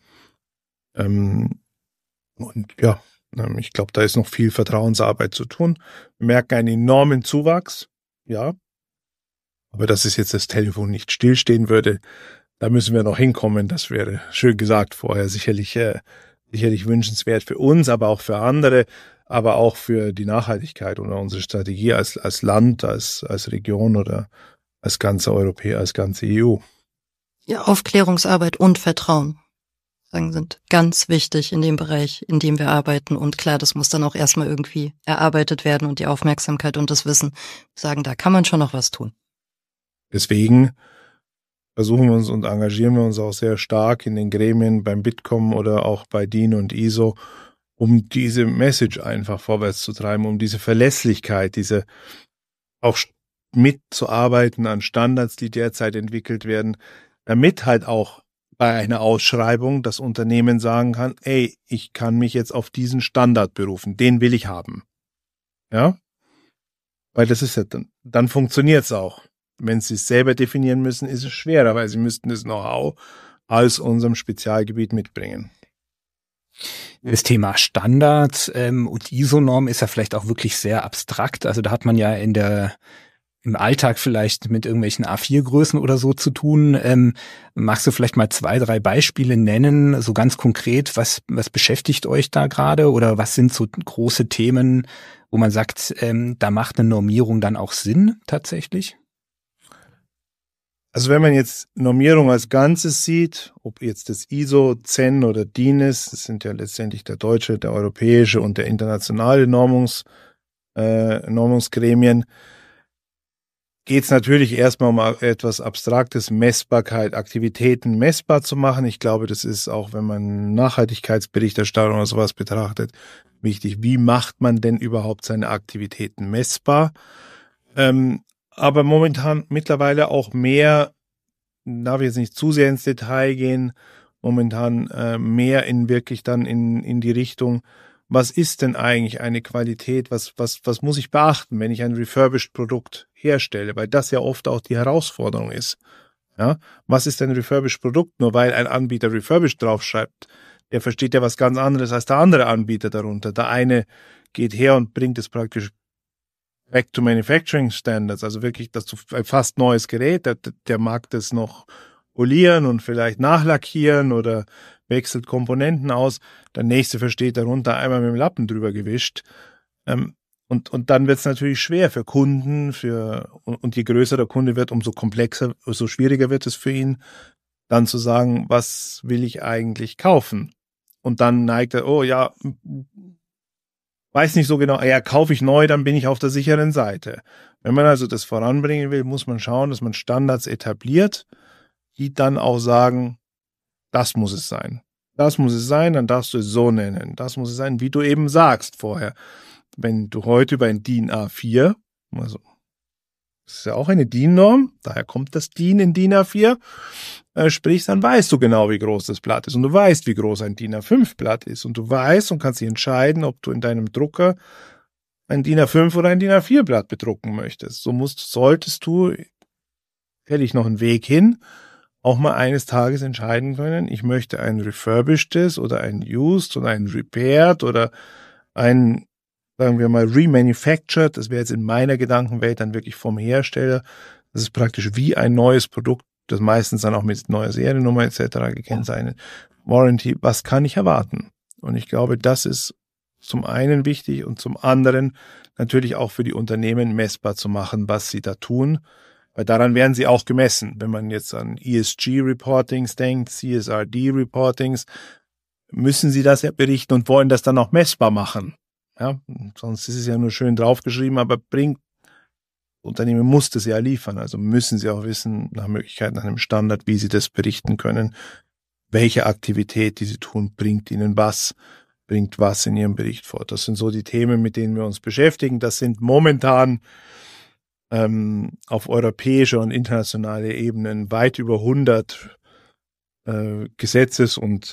Ich glaube, da ist noch viel Vertrauensarbeit zu tun. Wir merken einen enormen Zuwachs, ja. Aber dass es jetzt das Telefon nicht stillstehen würde, da müssen wir noch hinkommen. Das wäre, schön gesagt vorher, sicherlich wünschenswert für uns, aber auch für andere, aber auch für die Nachhaltigkeit oder unsere Strategie als Land, als Region oder als ganze EU. Ja, Aufklärungsarbeit und Vertrauen sind ganz wichtig in dem Bereich, in dem wir arbeiten. Und klar, das muss dann auch erstmal irgendwie erarbeitet werden und die Aufmerksamkeit und das Wissen sagen, da kann man schon noch was tun. Deswegen versuchen wir uns und engagieren wir uns auch sehr stark in den Gremien beim Bitkom oder auch bei DIN und ISO, um diese Message einfach vorwärts zu treiben, um diese Verlässlichkeit, diese auch mitzuarbeiten an Standards, die derzeit entwickelt werden, damit halt auch bei einer Ausschreibung das Unternehmen sagen kann, ich kann mich jetzt auf diesen Standard berufen, den will ich haben. Ja? Weil das ist ja dann funktioniert es auch. Wenn sie es selber definieren müssen, ist es schwerer, weil sie müssten das Know-how aus unserem Spezialgebiet mitbringen. Das Thema Standards und ISO-Norm ist ja vielleicht auch wirklich sehr abstrakt. Also da hat man ja im Alltag vielleicht mit irgendwelchen A4-Größen oder so zu tun. Magst du vielleicht mal 2, 3 Beispiele nennen, so ganz konkret, was beschäftigt euch da gerade oder was sind so große Themen, wo man sagt, da macht eine Normierung dann auch Sinn tatsächlich? Also wenn man jetzt Normierung als Ganzes sieht, ob jetzt das ISO, CEN oder DIN ist, das sind ja letztendlich der deutsche, der europäische und der internationale Normungsgremien, geht es natürlich erstmal um etwas Abstraktes, Messbarkeit, Aktivitäten messbar zu machen. Ich glaube, das ist auch, wenn man Nachhaltigkeitsberichterstattung oder sowas betrachtet, wichtig. Wie macht man denn überhaupt seine Aktivitäten messbar? Aber momentan mittlerweile auch mehr, darf ich jetzt nicht zu sehr ins Detail gehen, momentan mehr wirklich dann in die Richtung, was ist denn eigentlich eine Qualität, was muss ich beachten, wenn ich ein refurbished Produkt herstelle, weil das ja oft auch die Herausforderung ist. Ja, was ist ein refurbished Produkt? Nur weil ein Anbieter refurbished draufschreibt, der versteht ja was ganz anderes als der andere Anbieter darunter. Der eine geht her und bringt es praktisch back to manufacturing standards, also wirklich das fast neues Gerät, der mag das noch polieren und vielleicht nachlackieren oder wechselt Komponenten aus. Der nächste versteht darunter einmal mit dem Lappen drüber gewischt. Und dann wird es natürlich schwer für Kunden, und je größer der Kunde wird, umso komplexer, umso schwieriger wird es für ihn, dann zu sagen, was will ich eigentlich kaufen? Und dann neigt er, oh ja, weiß nicht so genau, ja, kaufe ich neu, dann bin ich auf der sicheren Seite. Wenn man also das voranbringen will, muss man schauen, dass man Standards etabliert, die dann auch sagen, das muss es sein. Das muss es sein, dann darfst du es so nennen. Das muss es sein, wie du eben sagst vorher. Wenn du heute über ein DIN A4, also das ist ja auch eine DIN-Norm, daher kommt das DIN in DIN A4, sprichst, dann weißt du genau, wie groß das Blatt ist. Und du weißt, wie groß ein DIN A5-Blatt ist. Und du weißt und kannst dich entscheiden, ob du in deinem Drucker ein DIN A5 oder ein DIN A4-Blatt bedrucken möchtest. So solltest du, hätte ich noch einen Weg hin, auch mal eines Tages entscheiden können, ich möchte ein refurbishedes oder ein used oder ein repaired oder ein, sagen wir mal, remanufactured, das wäre jetzt in meiner Gedankenwelt dann wirklich vom Hersteller, das ist praktisch wie ein neues Produkt, das meistens dann auch mit neuer Seriennummer etc. gekennzeichnet. Warranty, was kann ich erwarten? Und ich glaube, das ist zum einen wichtig und zum anderen natürlich auch für die Unternehmen messbar zu machen, was sie da tun. Weil daran werden sie auch gemessen. Wenn man jetzt an ESG-Reportings denkt, CSRD-Reportings, müssen sie das ja berichten und wollen das dann auch messbar machen. Ja, sonst ist es ja nur schön draufgeschrieben, aber Unternehmen muss das ja liefern. Also müssen sie auch wissen, nach Möglichkeit, nach einem Standard, wie sie das berichten können. Welche Aktivität, die sie tun, bringt ihnen was, bringt was in ihrem Bericht vor. Das sind so die Themen, mit denen wir uns beschäftigen. Das sind momentan auf europäischer und internationaler Ebene weit über 100 Gesetzes- und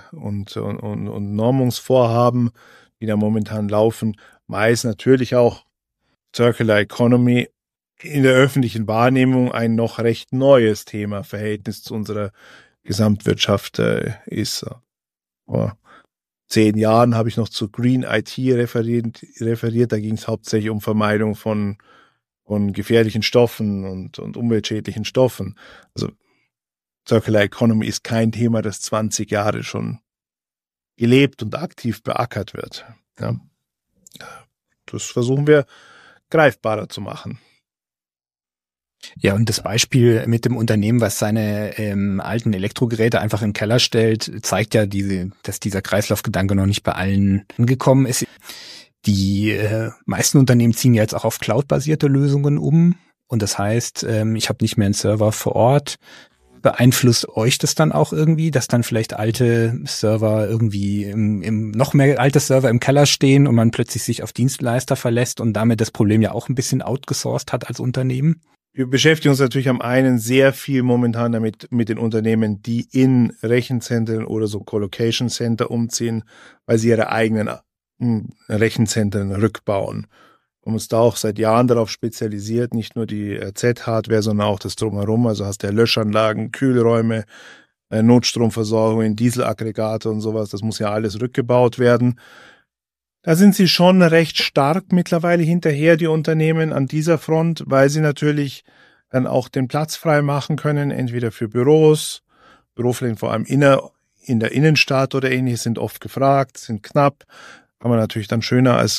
Normungsvorhaben, die da momentan laufen. Meist natürlich auch Circular Economy in der öffentlichen Wahrnehmung ein noch recht neues Thema, Verhältnis zu unserer Gesamtwirtschaft ist. Vor 10 Jahren habe ich noch zu Green IT referiert. Da ging es hauptsächlich um Vermeidung von gefährlichen Stoffen und umweltschädlichen Stoffen. Also Circular Economy ist kein Thema, das 20 Jahre schon gelebt und aktiv beackert wird. Ja. Das versuchen wir greifbarer zu machen. Ja, und das Beispiel mit dem Unternehmen, was seine alten Elektrogeräte einfach im Keller stellt, zeigt ja, dass dieser Kreislaufgedanke noch nicht bei allen angekommen ist. Die meisten Unternehmen ziehen ja jetzt auch auf Cloud-basierte Lösungen um. Und das heißt, ich habe nicht mehr einen Server vor Ort. Beeinflusst euch das dann auch irgendwie, dass dann vielleicht alte Server irgendwie noch mehr alte Server im Keller stehen und man plötzlich sich auf Dienstleister verlässt und damit das Problem ja auch ein bisschen outgesourced hat als Unternehmen? Wir beschäftigen uns natürlich am einen sehr viel momentan damit mit den Unternehmen, die in Rechenzentren oder so Colocation Center umziehen, weil sie ihre eigenen Rechenzentren rückbauen. Wir haben uns da auch seit Jahren darauf spezialisiert, nicht nur die Z-Hardware, sondern auch das Drumherum. Also hast du ja Löschanlagen, Kühlräume, Notstromversorgung, Dieselaggregate und sowas. Das muss ja alles rückgebaut werden. Da sind sie schon recht stark mittlerweile hinterher, die Unternehmen an dieser Front, weil sie natürlich dann auch den Platz frei machen können, entweder für Büroflächen vor allem in der Innenstadt oder ähnliches sind oft gefragt, sind knapp. Kann man natürlich dann schöner als ein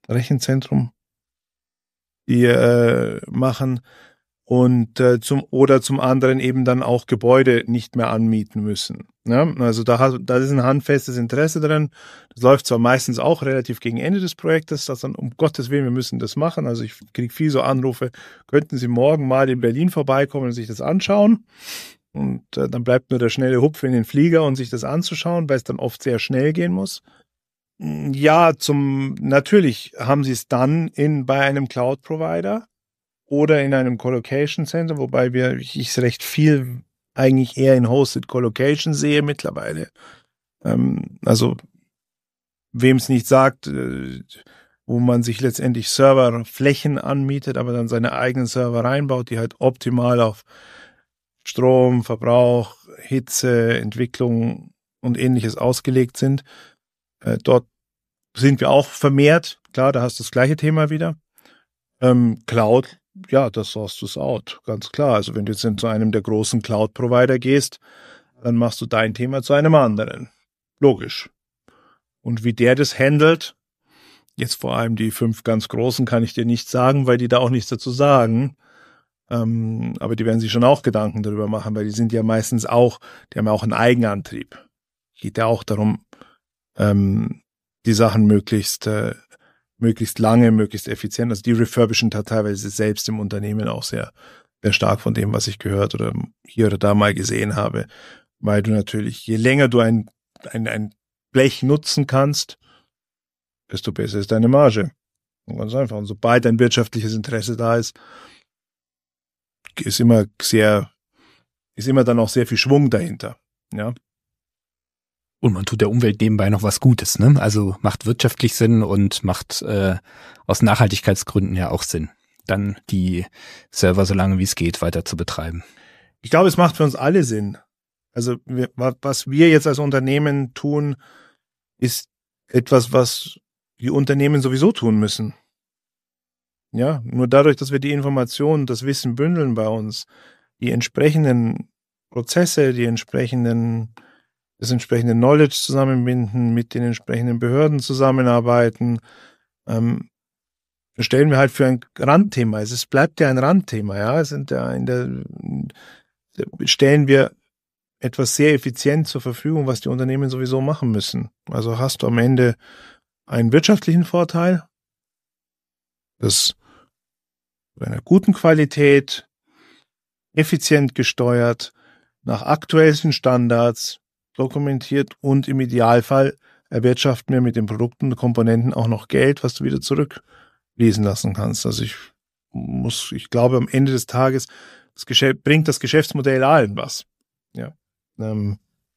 Rechenzentrum, die machen und zum anderen eben dann auch Gebäude nicht mehr anmieten müssen. Ja? Also da ist ein handfestes Interesse drin. Das läuft zwar meistens auch relativ gegen Ende des Projektes, dass dann um Gottes Willen, wir müssen das machen. Also ich kriege viel so Anrufe, könnten Sie morgen mal in Berlin vorbeikommen und sich das anschauen? Und dann bleibt nur der schnelle Hupf in den Flieger und sich das anzuschauen, weil es dann oft sehr schnell gehen muss. Ja, natürlich haben Sie es dann bei einem Cloud-Provider oder in einem Colocation Center, wobei ich es recht viel eigentlich eher in Hosted Colocation sehe mittlerweile. Also wem es nicht sagt, wo man sich letztendlich Serverflächen anmietet, aber dann seine eigenen Server reinbaut, die halt optimal auf Strom, Verbrauch, Hitze, Entwicklung und Ähnliches ausgelegt sind. Dort sind wir auch vermehrt. Klar, da hast du das gleiche Thema wieder. Cloud, ja, das sourced du out, ganz klar. Also wenn du jetzt zu einem der großen Cloud-Provider gehst, dann machst du dein Thema zu einem anderen. Logisch. Und wie der das handelt, jetzt vor allem die 5 ganz großen, kann ich dir nicht sagen, weil die da auch nichts dazu sagen. Aber die werden sich schon auch Gedanken darüber machen, weil die sind ja meistens auch, die haben ja auch einen Eigenantrieb. Geht ja auch darum, die Sachen möglichst lange, möglichst effizient. Also die refurbischen teilweise selbst im Unternehmen auch sehr, sehr stark von dem, was ich gehört oder hier oder da mal gesehen habe. Weil du natürlich, je länger du ein Blech nutzen kannst, desto besser ist deine Marge. Und ganz einfach. Und sobald ein wirtschaftliches Interesse da ist, ist immer dann auch sehr viel Schwung dahinter. Ja. Und man tut der Umwelt nebenbei noch was Gutes, ne? Also macht wirtschaftlich Sinn und macht aus Nachhaltigkeitsgründen ja auch Sinn, dann die Server so lange wie es geht weiter zu betreiben. Ich glaube, es macht für uns alle Sinn. Also was wir jetzt als Unternehmen tun, ist etwas, was die Unternehmen sowieso tun müssen. Ja, nur dadurch, dass wir die Informationen, das Wissen bündeln bei uns, die entsprechenden Prozesse, das entsprechende Knowledge zusammenbinden, mit den entsprechenden Behörden zusammenarbeiten, stellen wir halt für ein Randthema. Es bleibt ja ein Randthema, ja. Stellen wir etwas sehr effizient zur Verfügung, was die Unternehmen sowieso machen müssen. Also hast du am Ende einen wirtschaftlichen Vorteil, das bei einer guten Qualität, effizient gesteuert, nach aktuellsten Standards, dokumentiert und im Idealfall erwirtschaften wir mit den Produkten und Komponenten auch noch Geld, was du wieder zurückfließen lassen kannst. Also ich glaube, am Ende des Tages bringt das Geschäftsmodell allen was. Ja. Und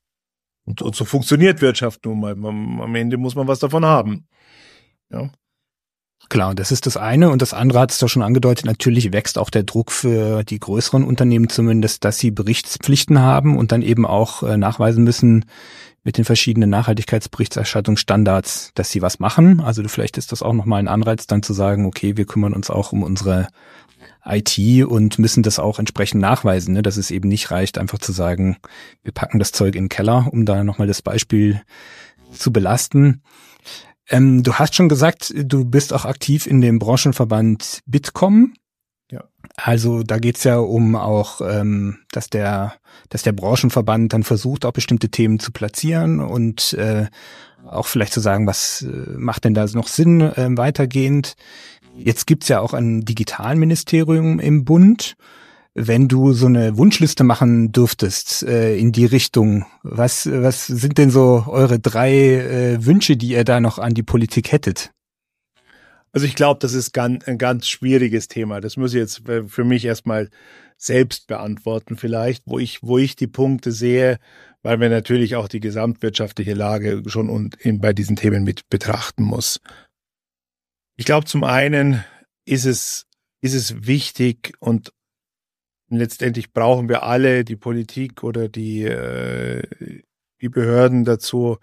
so funktioniert Wirtschaft nun mal. Am Ende muss man was davon haben. Ja. Klar, und das ist das eine. Und das andere hat es doch schon angedeutet, natürlich wächst auch der Druck für die größeren Unternehmen zumindest, dass sie Berichtspflichten haben und dann eben auch nachweisen müssen mit den verschiedenen Nachhaltigkeitsberichterstattungsstandards, dass sie was machen. Also vielleicht ist das auch nochmal ein Anreiz, dann zu sagen, okay, wir kümmern uns auch um unsere IT und müssen das auch entsprechend nachweisen, ne? Dass es eben nicht reicht, einfach zu sagen, wir packen das Zeug in den Keller, um da nochmal das Beispiel zu belasten. Du hast schon gesagt, du bist auch aktiv in dem Branchenverband Bitkom. Ja. Also da geht's ja um auch, dass der Branchenverband dann versucht, auch bestimmte Themen zu platzieren und auch vielleicht zu sagen, was macht denn da noch Sinn weitergehend. Jetzt gibt's ja auch ein Digitalministerium im Bund. Wenn du so eine Wunschliste machen dürftest in die Richtung, was sind denn so eure 3 Wünsche, die ihr da noch an die Politik hättet? Also ich glaube, das ist ein ganz schwieriges Thema. Das muss ich jetzt für mich erstmal selbst beantworten vielleicht, wo ich die Punkte sehe, weil man natürlich auch die gesamtwirtschaftliche Lage schon bei diesen Themen mit betrachten muss. Ich glaube, zum einen ist es wichtig und letztendlich brauchen wir alle, die Politik oder die Behörden dazu,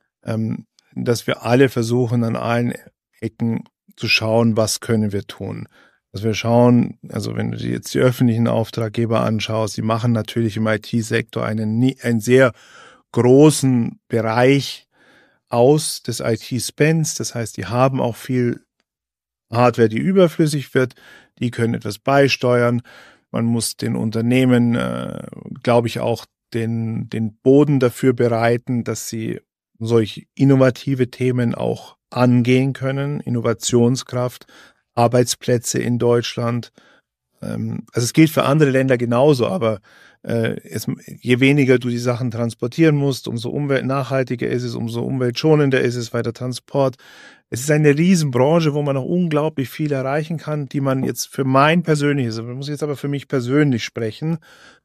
dass wir alle versuchen, an allen Ecken zu schauen, was können wir tun. Dass wir schauen, also wenn du dir jetzt die öffentlichen Auftraggeber anschaust, die machen natürlich im IT-Sektor einen sehr großen Bereich aus des IT-Spends. Das heißt, die haben auch viel Hardware, die überflüssig wird, die können etwas beisteuern. Man muss den Unternehmen, glaube ich, auch den Boden dafür bereiten, dass sie solch innovative Themen auch angehen können. Innovationskraft, Arbeitsplätze in Deutschland. Also es gilt für andere Länder genauso, aber je weniger du die Sachen transportieren musst, umso umweltnachhaltiger ist es, umso umweltschonender ist es bei der Transport. Es ist eine Riesenbranche, wo man noch unglaublich viel erreichen kann, die man jetzt für mein persönliches, man muss jetzt aber für mich persönlich sprechen,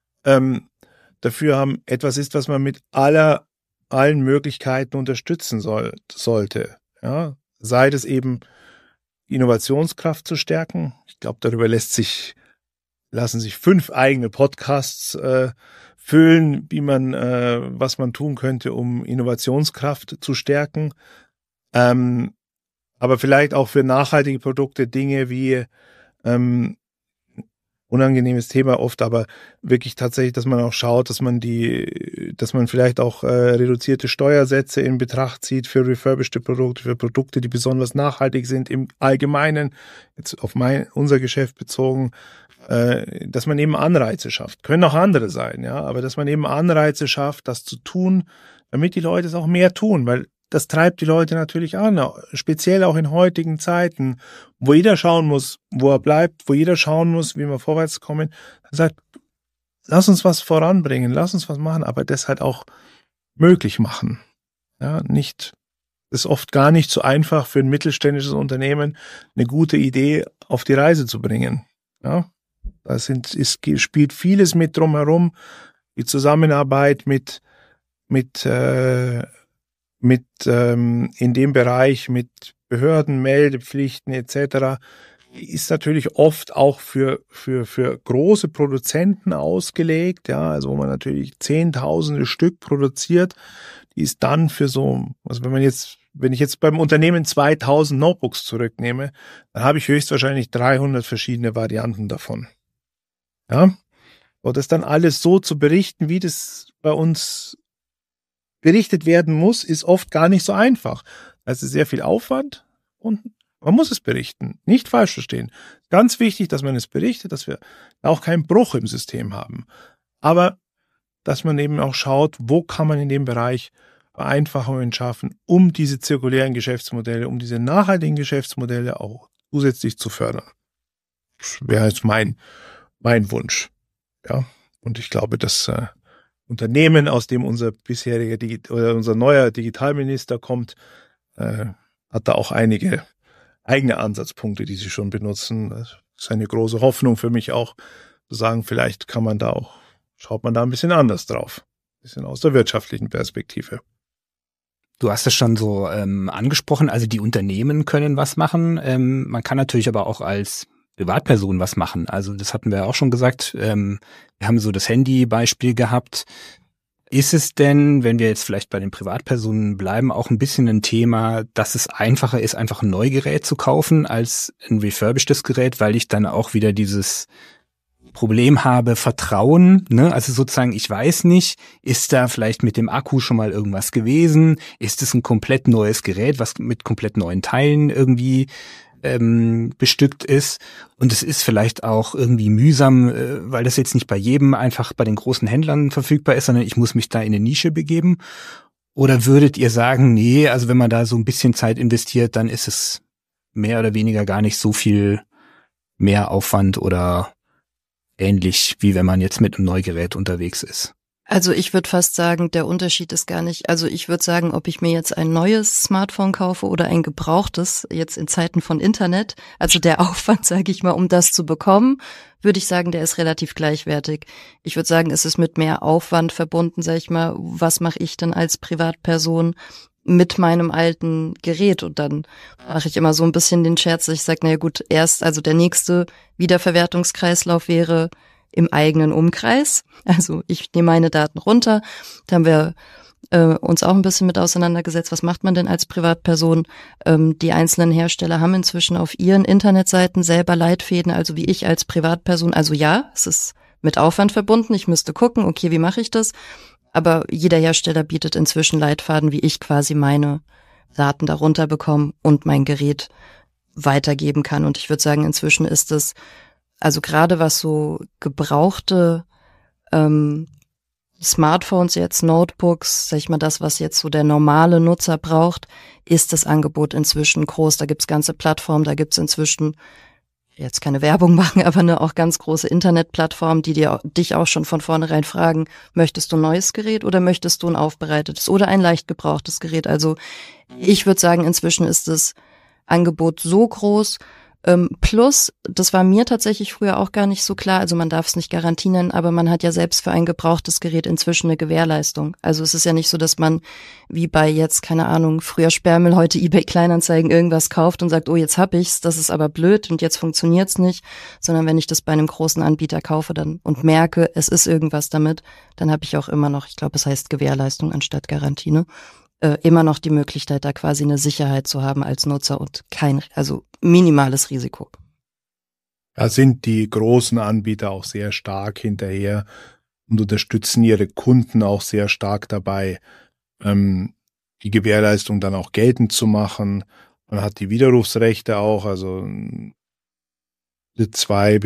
dafür haben, etwas ist, was man mit allen Möglichkeiten unterstützen sollte. Ja? Sei es eben Innovationskraft zu stärken. Ich glaube, darüber lassen sich 5 eigene Podcasts füllen, was man tun könnte, um Innovationskraft zu stärken. Aber vielleicht auch für nachhaltige Produkte Dinge wie unangenehmes Thema oft, aber wirklich tatsächlich, dass man auch schaut, dass man vielleicht auch reduzierte Steuersätze in Betracht zieht für refurbished Produkte, für Produkte, die besonders nachhaltig sind im Allgemeinen, jetzt auf unser Geschäft bezogen, dass man eben Anreize schafft. Können auch andere sein, ja, aber dass man eben Anreize schafft, das zu tun, damit die Leute es auch mehr tun, weil das treibt die Leute natürlich an, speziell auch in heutigen Zeiten, wo jeder schauen muss, wo er bleibt, wo jeder schauen muss, wie wir vorwärts kommen. Er sagt, lass uns was voranbringen, lass uns was machen, aber das halt auch möglich machen. Ja, ist oft gar nicht so einfach für ein mittelständisches Unternehmen, eine gute Idee auf die Reise zu bringen. Ja, spielt vieles mit drumherum, die Zusammenarbeit in dem Bereich mit Behörden, Meldepflichten etc. ist natürlich oft auch für große Produzenten ausgelegt, ja, also wo man natürlich Zehntausende Stück produziert, die ist dann für also wenn ich jetzt beim Unternehmen 2000 Notebooks zurücknehme, dann habe ich höchstwahrscheinlich 300 verschiedene Varianten davon. Ja, und das dann alles so zu berichten, wie das bei uns berichtet werden muss, ist oft gar nicht so einfach. Es ist sehr viel Aufwand und man muss es berichten. Nicht falsch verstehen. Ganz wichtig, dass man es berichtet, dass wir auch keinen Bruch im System haben. Aber dass man eben auch schaut, wo kann man in dem Bereich Vereinfachungen schaffen, um diese zirkulären Geschäftsmodelle, um diese nachhaltigen Geschäftsmodelle auch zusätzlich zu fördern. Das wäre jetzt mein Wunsch. Ja, und ich glaube, dass Unternehmen, aus dem unser neuer Digitalminister kommt, hat da auch einige eigene Ansatzpunkte, die sie schon benutzen. Das ist eine große Hoffnung für mich auch, zu sagen, vielleicht schaut man da ein bisschen anders drauf. Ein bisschen aus der wirtschaftlichen Perspektive. Du hast es schon so angesprochen, also die Unternehmen können was machen. Man kann natürlich aber auch als Privatperson was machen. Also das hatten wir auch schon gesagt. Wir haben so das Handy-Beispiel gehabt. Ist es denn, wenn wir jetzt vielleicht bei den Privatpersonen bleiben, auch ein bisschen ein Thema, dass es einfacher ist, einfach ein Neugerät zu kaufen als ein refurbishedes Gerät, weil ich dann auch wieder dieses Problem habe, Vertrauen, ne? Also sozusagen, ich weiß nicht, ist da vielleicht mit dem Akku schon mal irgendwas gewesen? Ist es ein komplett neues Gerät, was mit komplett neuen Teilen irgendwie bestückt ist, und es ist vielleicht auch irgendwie mühsam, weil das jetzt nicht bei jedem einfach bei den großen Händlern verfügbar ist, sondern ich muss mich da in eine Nische begeben? Oder würdet ihr sagen, nee, also wenn man da so ein bisschen Zeit investiert, dann ist es mehr oder weniger gar nicht so viel mehr Aufwand oder ähnlich, wie wenn man jetzt mit einem Neugerät unterwegs ist? Also ich würde fast sagen, der Unterschied ist gar nicht, also ich würde sagen, ob ich mir jetzt ein neues Smartphone kaufe oder ein gebrauchtes, jetzt in Zeiten von Internet, also der Aufwand, sage ich mal, um das zu bekommen, würde ich sagen, der ist relativ gleichwertig. Ich würde sagen, es ist mit mehr Aufwand verbunden, sage ich mal, was mache ich denn als Privatperson mit meinem alten Gerät? Und dann mache ich immer so ein bisschen den Scherz, ich sage, naja gut, also der nächste Wiederverwertungskreislauf wäre im eigenen Umkreis. Also ich nehme meine Daten runter. Da haben wir uns auch ein bisschen mit auseinandergesetzt. Was macht man denn als Privatperson? Die einzelnen Hersteller haben inzwischen auf ihren Internetseiten selber Leitfäden, also wie ich als Privatperson. Also ja, es ist mit Aufwand verbunden. Ich müsste gucken, okay, wie mache ich das? Aber jeder Hersteller bietet inzwischen Leitfaden, wie ich quasi meine Daten darunter bekomme und mein Gerät weitergeben kann. Und ich würde sagen, inzwischen ist es, also gerade was so gebrauchte Smartphones jetzt, Notebooks, sag ich mal, das, was jetzt so der normale Nutzer braucht, ist das Angebot inzwischen groß. Da gibt's ganze Plattformen, da gibt's inzwischen, jetzt keine Werbung machen, aber auch ganz große Internetplattformen, die dich auch schon von vornherein fragen, möchtest du ein neues Gerät oder möchtest du ein aufbereitetes oder ein leicht gebrauchtes Gerät? Also ich würde sagen, inzwischen ist das Angebot so groß. Plus, das war mir tatsächlich früher auch gar nicht so klar, also man darf es nicht Garantie nennen, aber man hat ja selbst für ein gebrauchtes Gerät inzwischen eine Gewährleistung. Also es ist ja nicht so, dass man wie bei jetzt, keine Ahnung, früher Sperrmüll, heute eBay Kleinanzeigen irgendwas kauft und sagt, oh, jetzt hab ich's, das ist aber blöd und jetzt funktioniert's nicht, sondern wenn ich das bei einem großen Anbieter kaufe dann und merke, es ist irgendwas damit, dann habe ich auch immer noch, ich glaube, es heißt Gewährleistung anstatt Garantie, ne? Immer noch die Möglichkeit, da quasi eine Sicherheit zu haben als Nutzer und also minimales Risiko. Da sind die großen Anbieter auch sehr stark hinterher und unterstützen ihre Kunden auch sehr stark dabei, die Gewährleistung dann auch geltend zu machen. Man hat die Widerrufsrechte auch, also 2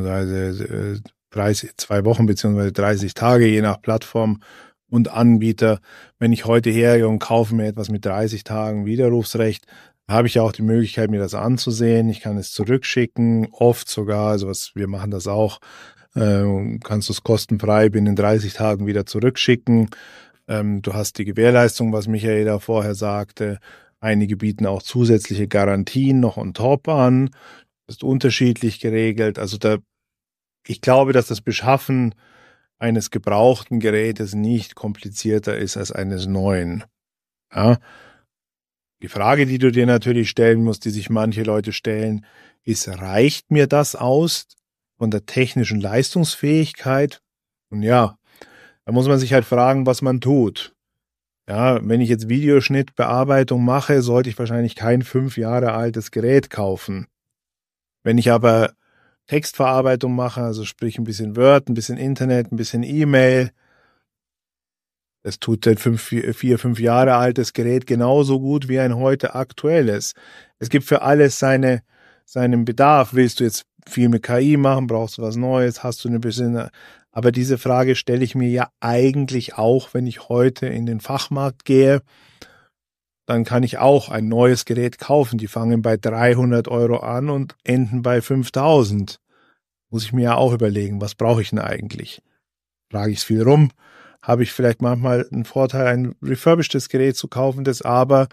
Wochen beziehungsweise 30 Tage, je nach Plattform und Anbieter. Wenn ich heute hergehe und kaufe mir etwas mit 30 Tagen Widerrufsrecht, habe ich ja auch die Möglichkeit, mir das anzusehen. Ich kann es zurückschicken, oft sogar, also wir machen das auch, kannst du es kostenfrei binnen 30 Tagen wieder zurückschicken. Du hast die Gewährleistung, was Michael da vorher sagte. Einige bieten auch zusätzliche Garantien noch on top an. Das ist unterschiedlich geregelt. Also ich glaube, dass das Beschaffen eines gebrauchten Gerätes nicht komplizierter ist als eines neuen. Ja. Die Frage, die du dir natürlich stellen musst, die sich manche Leute stellen, ist, reicht mir das aus von der technischen Leistungsfähigkeit? Und ja, da muss man sich halt fragen, was man tut. Ja, wenn ich jetzt Videoschnittbearbeitung mache, sollte ich wahrscheinlich kein 5 Jahre altes Gerät kaufen. Wenn ich aber Textverarbeitung mache, also sprich ein bisschen Word, ein bisschen Internet, ein bisschen E-Mail. Das tut ein 4-5 Jahre altes Gerät genauso gut wie ein heute aktuelles. Es gibt für alles seinen Bedarf. Willst du jetzt viel mit KI machen? Brauchst du was Neues? Hast du eine bisschen... Aber diese Frage stelle ich mir ja eigentlich auch, wenn ich heute in den Fachmarkt gehe. Dann kann ich auch ein neues Gerät kaufen. Die fangen bei 300 € an und enden bei 5.000. Muss ich mir ja auch überlegen, was brauche ich denn eigentlich? Frage ich es viel rum, habe ich vielleicht manchmal einen Vorteil, ein refurbishedes Gerät zu kaufen, das aber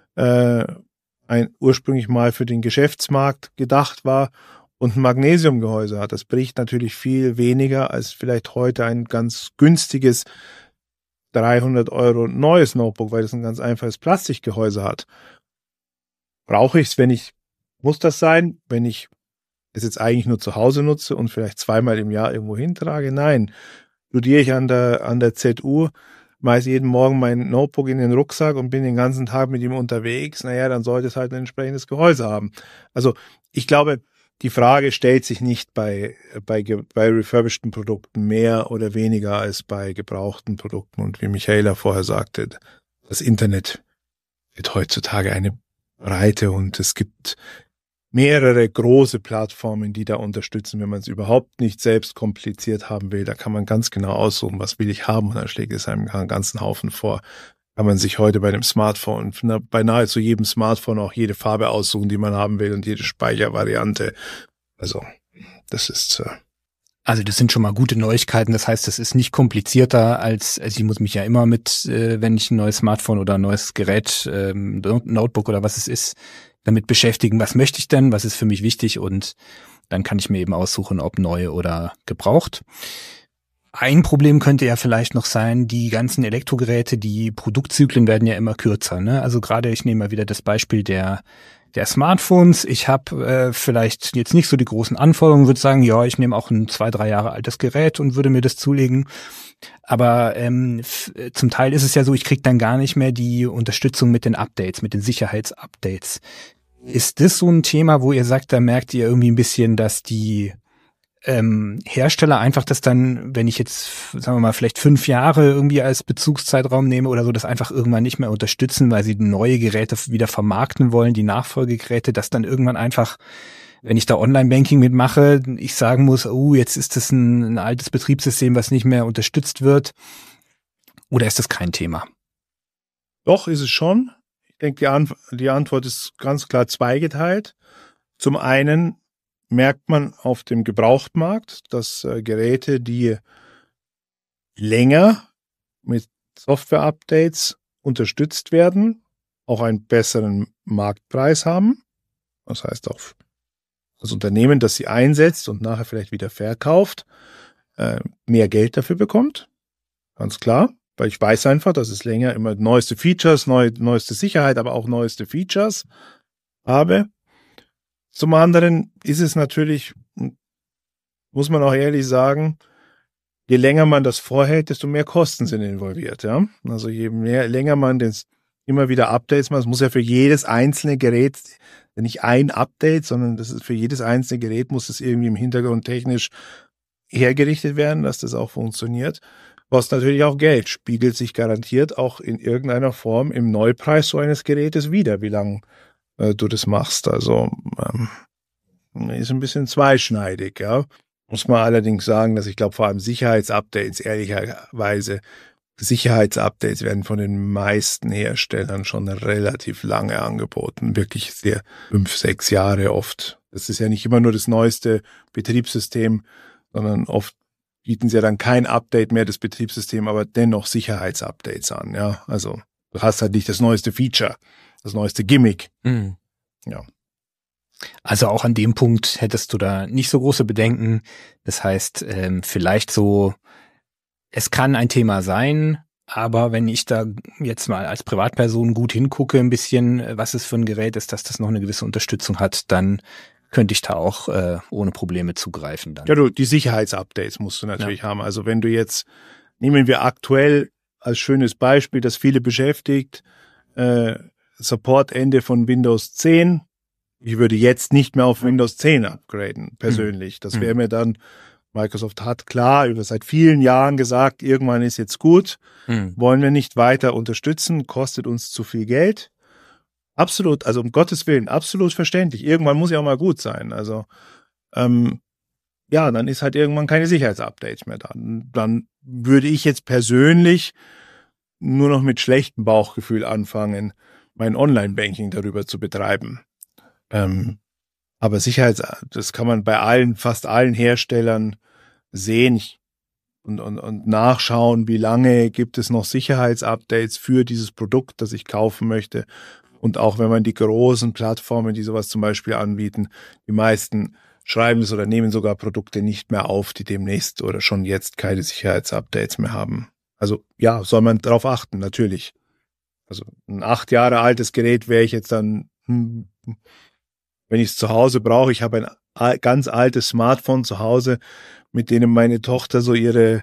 ursprünglich mal für den Geschäftsmarkt gedacht war und ein Magnesiumgehäuse hat. Das bricht natürlich viel weniger als vielleicht heute ein ganz günstiges 300 € neues Notebook, weil das ein ganz einfaches Plastikgehäuse hat. Brauche ich es, muss das sein, wenn ich es jetzt eigentlich nur zu Hause nutze und vielleicht 2-mal im Jahr irgendwo hintrage? Nein. Studiere ich an der ZU, schmeiße jeden Morgen mein Notebook in den Rucksack und bin den ganzen Tag mit ihm unterwegs, dann sollte es halt ein entsprechendes Gehäuse haben. Also ich glaube, die Frage stellt sich nicht bei refurbisheden Produkten mehr oder weniger als bei gebrauchten Produkten. Und wie Michaela vorher sagte, das Internet wird heutzutage eine Breite und es gibt mehrere große Plattformen, die da unterstützen, wenn man es überhaupt nicht selbst kompliziert haben will. Da kann man ganz genau aussuchen, was will ich haben und dann schlägt es einem einen ganzen Haufen vor. Kann man sich heute bei dem Smartphone, bei nahezu jedem Smartphone auch jede Farbe aussuchen, die man haben will und jede Speichervariante. Also, das ist... Also das sind schon mal gute Neuigkeiten. Das heißt, es ist nicht komplizierter als ich muss mich ja immer wenn ich ein neues Smartphone oder ein neues Gerät, Notebook oder was es ist, damit beschäftigen, was möchte ich denn, was ist für mich wichtig und dann kann ich mir eben aussuchen, ob neu oder gebraucht. Ein Problem könnte ja vielleicht noch sein, die ganzen Elektrogeräte, die Produktzyklen werden ja immer kürzer, ne? Also gerade, ich nehme mal wieder das Beispiel der Smartphones. Ich habe vielleicht jetzt nicht so die großen Anforderungen, würde sagen, ja, ich nehme auch ein 2-3 Jahre altes Gerät und würde mir das zulegen. Aber zum Teil ist es ja so, ich kriege dann gar nicht mehr die Unterstützung mit den Updates, mit den Sicherheitsupdates. Ist das so ein Thema, wo ihr sagt, da merkt ihr irgendwie ein bisschen, dass die Hersteller einfach das dann, wenn ich jetzt, sagen wir mal, vielleicht 5 Jahre irgendwie als Bezugszeitraum nehme oder so, das einfach irgendwann nicht mehr unterstützen, weil sie neue Geräte wieder vermarkten wollen, die Nachfolgegeräte, dass dann irgendwann einfach, wenn ich da Online-Banking mitmache, ich sagen muss, jetzt ist das ein altes Betriebssystem, was nicht mehr unterstützt wird, oder ist das kein Thema? Doch, ist es schon. Ich denke, die Antwort ist ganz klar zweigeteilt. Zum einen merkt man auf dem Gebrauchtmarkt, dass Geräte, die länger mit Software-Updates unterstützt werden, auch einen besseren Marktpreis haben. Das heißt auch das Unternehmen, das sie einsetzt und nachher vielleicht wieder verkauft, mehr Geld dafür bekommt. Ganz klar, weil ich weiß einfach, dass es länger immer neueste Features, neueste Sicherheit, aber auch neueste Features habe. Zum anderen ist es natürlich, muss man auch ehrlich sagen, je länger man das vorhält, desto mehr Kosten sind involviert. Ja? Also je länger man immer wieder Updates macht, es muss ja für jedes einzelne Gerät, nicht ein Update, sondern das ist für jedes einzelne Gerät muss es irgendwie im Hintergrund technisch hergerichtet werden, dass das auch funktioniert. Kostet natürlich auch Geld, spiegelt sich garantiert auch in irgendeiner Form im Neupreis so eines Gerätes wider, wie lange du das machst. Also ist ein bisschen zweischneidig, ja. Muss man allerdings sagen, dass ich glaube, vor allem Sicherheitsupdates, ehrlicherweise, Sicherheitsupdates werden von den meisten Herstellern schon relativ lange angeboten. Wirklich sehr 5, 6 Jahre oft. Das ist ja nicht immer nur das neueste Betriebssystem, sondern oft bieten sie ja dann kein Update mehr des Betriebssystems, aber dennoch Sicherheitsupdates an, ja. Also du hast halt nicht das neueste Feature, das neueste Gimmick. Mhm. Ja. Also auch an dem Punkt hättest du da nicht so große Bedenken. Das heißt, vielleicht so, es kann ein Thema sein, aber wenn ich da jetzt mal als Privatperson gut hingucke, ein bisschen, was es für ein Gerät ist, dass das noch eine gewisse Unterstützung hat, dann könnte ich da auch ohne Probleme zugreifen. Dann. Ja, die Sicherheitsupdates musst du natürlich haben. Also wenn du jetzt, nehmen wir aktuell als schönes Beispiel, das viele beschäftigt, Supportende von Windows 10. Ich würde jetzt nicht mehr auf Windows 10 upgraden, persönlich. Das wäre mir dann, Microsoft hat klar seit vielen Jahren gesagt, irgendwann ist jetzt gut, wollen wir nicht weiter unterstützen, kostet uns zu viel Geld. Absolut, also um Gottes Willen, absolut verständlich. Irgendwann muss ja auch mal gut sein. Also dann ist halt irgendwann keine Sicherheitsupdates mehr da. Dann würde ich jetzt persönlich nur noch mit schlechtem Bauchgefühl anfangen, mein Online-Banking darüber zu betreiben. Aber das kann man bei fast allen Herstellern sehen und nachschauen, wie lange gibt es noch Sicherheitsupdates für dieses Produkt, das ich kaufen möchte. Und auch wenn man die großen Plattformen, die sowas zum Beispiel anbieten, die meisten schreiben es oder nehmen sogar Produkte nicht mehr auf, die demnächst oder schon jetzt keine Sicherheitsupdates mehr haben. Also ja, soll man darauf achten, natürlich. Also ein 8 Jahre altes Gerät wäre ich jetzt dann, wenn ich es zu Hause brauche, ich habe ein ganz altes Smartphone zu Hause, mit denen meine Tochter so ihre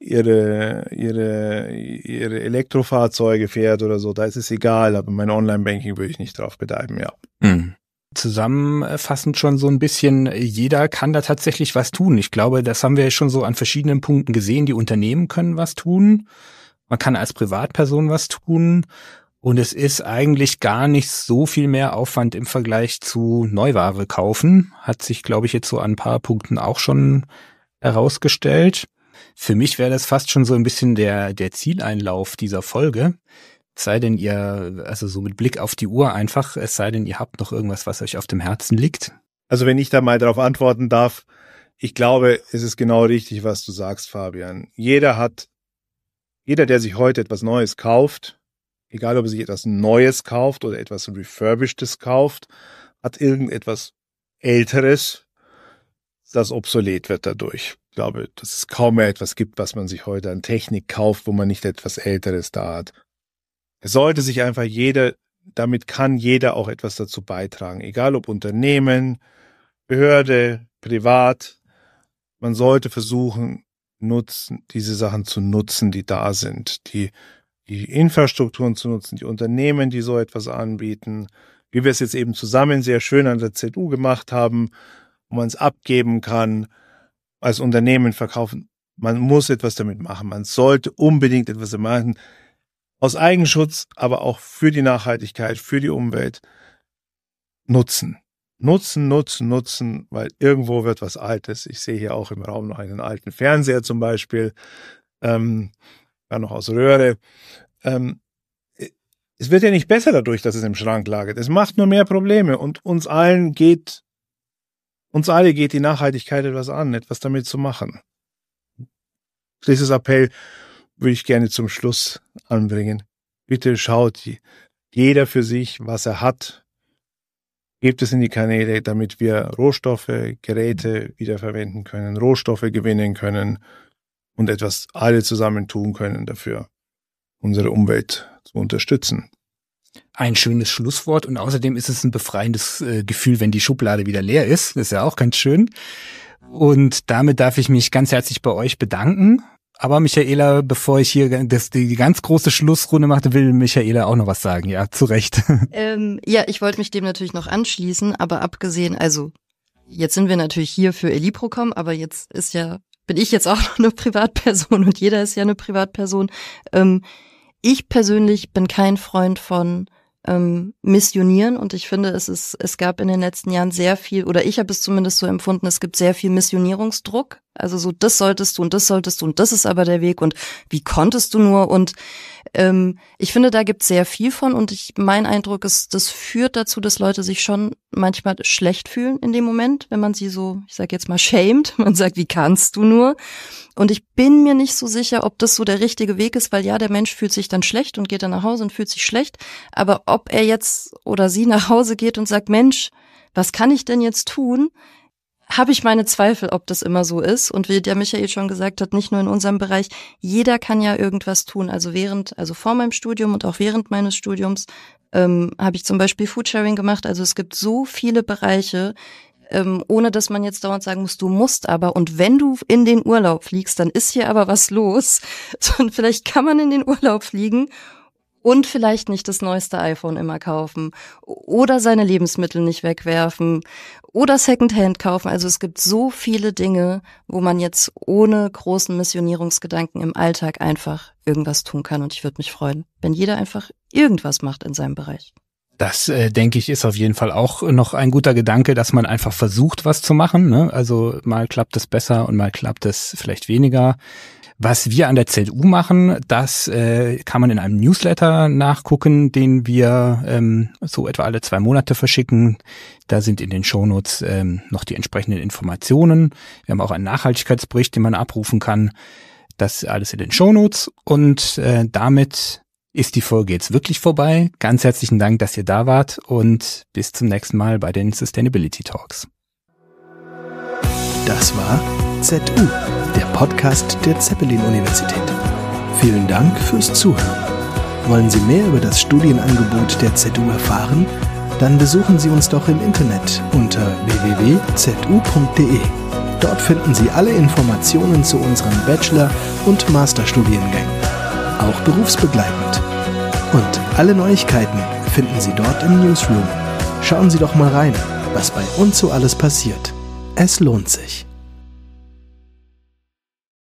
Elektrofahrzeuge fährt oder so, da ist es egal, aber mein Online-Banking würde ich nicht drauf betreiben, ja. Zusammenfassend schon so ein bisschen, jeder kann da tatsächlich was tun. Ich glaube, das haben wir schon so an verschiedenen Punkten gesehen. Die Unternehmen können was tun. Man kann als Privatperson was tun. Und es ist eigentlich gar nicht so viel mehr Aufwand im Vergleich zu Neuware kaufen. Hat sich, glaube ich, jetzt so an ein paar Punkten auch schon herausgestellt. Für mich wäre das fast schon so ein bisschen der Zieleinlauf dieser Folge. Es sei denn, also so mit Blick auf die Uhr einfach, es sei denn, ihr habt noch irgendwas, was euch auf dem Herzen liegt. Also wenn ich da mal darauf antworten darf, ich glaube, es ist genau richtig, was du sagst, Fabian. Jeder, der sich heute etwas Neues kauft, egal ob er sich etwas Neues kauft oder etwas Refurbishedes kauft, hat irgendetwas Älteres, das obsolet wird dadurch. Ich glaube, dass es kaum mehr etwas gibt, was man sich heute an Technik kauft, wo man nicht etwas Älteres da hat. Es sollte sich einfach damit kann jeder auch etwas dazu beitragen. Egal ob Unternehmen, Behörde, privat. Man sollte versuchen, diese Sachen zu nutzen, die da sind. Die Infrastrukturen zu nutzen, die Unternehmen, die so etwas anbieten. Wie wir es jetzt eben zusammen sehr schön an der ZU gemacht haben, wo man es abgeben kann. als Unternehmen verkaufen. Man muss etwas damit machen. Man sollte unbedingt etwas damit machen. Aus Eigenschutz, aber auch für die Nachhaltigkeit, für die Umwelt. Nutzen, weil irgendwo wird was Altes. Ich sehe hier auch im Raum noch einen alten Fernseher zum Beispiel, noch aus Röhre. Es wird ja nicht besser dadurch, dass es im Schrank lagert. Es macht nur mehr Probleme und uns alle geht die Nachhaltigkeit etwas an, etwas damit zu machen. Dieses Appell würde ich gerne zum Schluss anbringen. Bitte schaut jeder für sich, was er hat, gebt es in die Kanäle, damit wir Rohstoffe, Geräte wiederverwenden können, Rohstoffe gewinnen können und etwas alle zusammen tun können dafür, unsere Umwelt zu unterstützen. Ein schönes Schlusswort und außerdem ist es ein befreiendes Gefühl, wenn die Schublade wieder leer ist. Das ist ja auch ganz schön. Und damit darf ich mich ganz herzlich bei euch bedanken. Aber Michaela, bevor ich hier die ganz große Schlussrunde machte, will Michaela auch noch was sagen. Ja, zu Recht. Ja, ich wollte mich dem natürlich noch anschließen, aber abgesehen, also jetzt sind wir natürlich hier für Eliprocom, aber jetzt bin ich jetzt auch noch eine Privatperson und jeder ist ja eine Privatperson. Ich persönlich bin kein Freund von Missionieren und ich finde, es gab in den letzten Jahren sehr viel, oder ich habe es zumindest so empfunden, es gibt sehr viel Missionierungsdruck. Also so, das solltest du und das solltest du und das ist aber der Weg und wie konntest du nur? Und ich finde, da gibt es sehr viel von und mein Eindruck ist, das führt dazu, dass Leute sich schon manchmal schlecht fühlen in dem Moment, wenn man sie so, ich sag jetzt mal, shamed. Man sagt, wie kannst du nur? Und ich bin mir nicht so sicher, ob das so der richtige Weg ist, weil ja, der Mensch fühlt sich dann schlecht und geht dann nach Hause und fühlt sich schlecht. Aber ob er jetzt oder sie nach Hause geht und sagt, Mensch, was kann ich denn jetzt tun? Habe ich meine Zweifel, ob das immer so ist. Und wie der Michael schon gesagt hat, nicht nur in unserem Bereich, jeder kann ja irgendwas tun. Also vor meinem Studium und auch während meines Studiums habe ich zum Beispiel Foodsharing gemacht. Also es gibt so viele Bereiche, ohne dass man jetzt dauernd sagen muss, du musst aber. Und wenn du in den Urlaub fliegst, dann ist hier aber was los. Und vielleicht kann man in den Urlaub fliegen und vielleicht nicht das neueste iPhone immer kaufen oder seine Lebensmittel nicht wegwerfen oder Secondhand kaufen. Also es gibt so viele Dinge, wo man jetzt ohne großen Missionierungsgedanken im Alltag einfach irgendwas tun kann. Und ich würde mich freuen, wenn jeder einfach irgendwas macht in seinem Bereich. Das, denke ich, ist auf jeden Fall auch noch ein guter Gedanke, dass man einfach versucht, was zu machen, ne? Also mal klappt es besser und mal klappt es vielleicht weniger. Was wir an der ZU machen, das kann man in einem Newsletter nachgucken, den wir so etwa alle 2 Monate verschicken. Da sind in den Shownotes noch die entsprechenden Informationen. Wir haben auch einen Nachhaltigkeitsbericht, den man abrufen kann. Das alles in den Shownotes. Und damit ist die Folge jetzt wirklich vorbei. Ganz herzlichen Dank, dass ihr da wart und bis zum nächsten Mal bei den Sustainability Talks. Das war ZU, der Podcast der Zeppelin-Universität. Vielen Dank fürs Zuhören. Wollen Sie mehr über das Studienangebot der ZU erfahren? Dann besuchen Sie uns doch im Internet unter www.zu.de. Dort finden Sie alle Informationen zu unseren Bachelor- und Masterstudiengängen, auch berufsbegleitend. Und alle Neuigkeiten finden Sie dort im Newsroom. Schauen Sie doch mal rein, was bei uns so alles passiert. Es lohnt sich.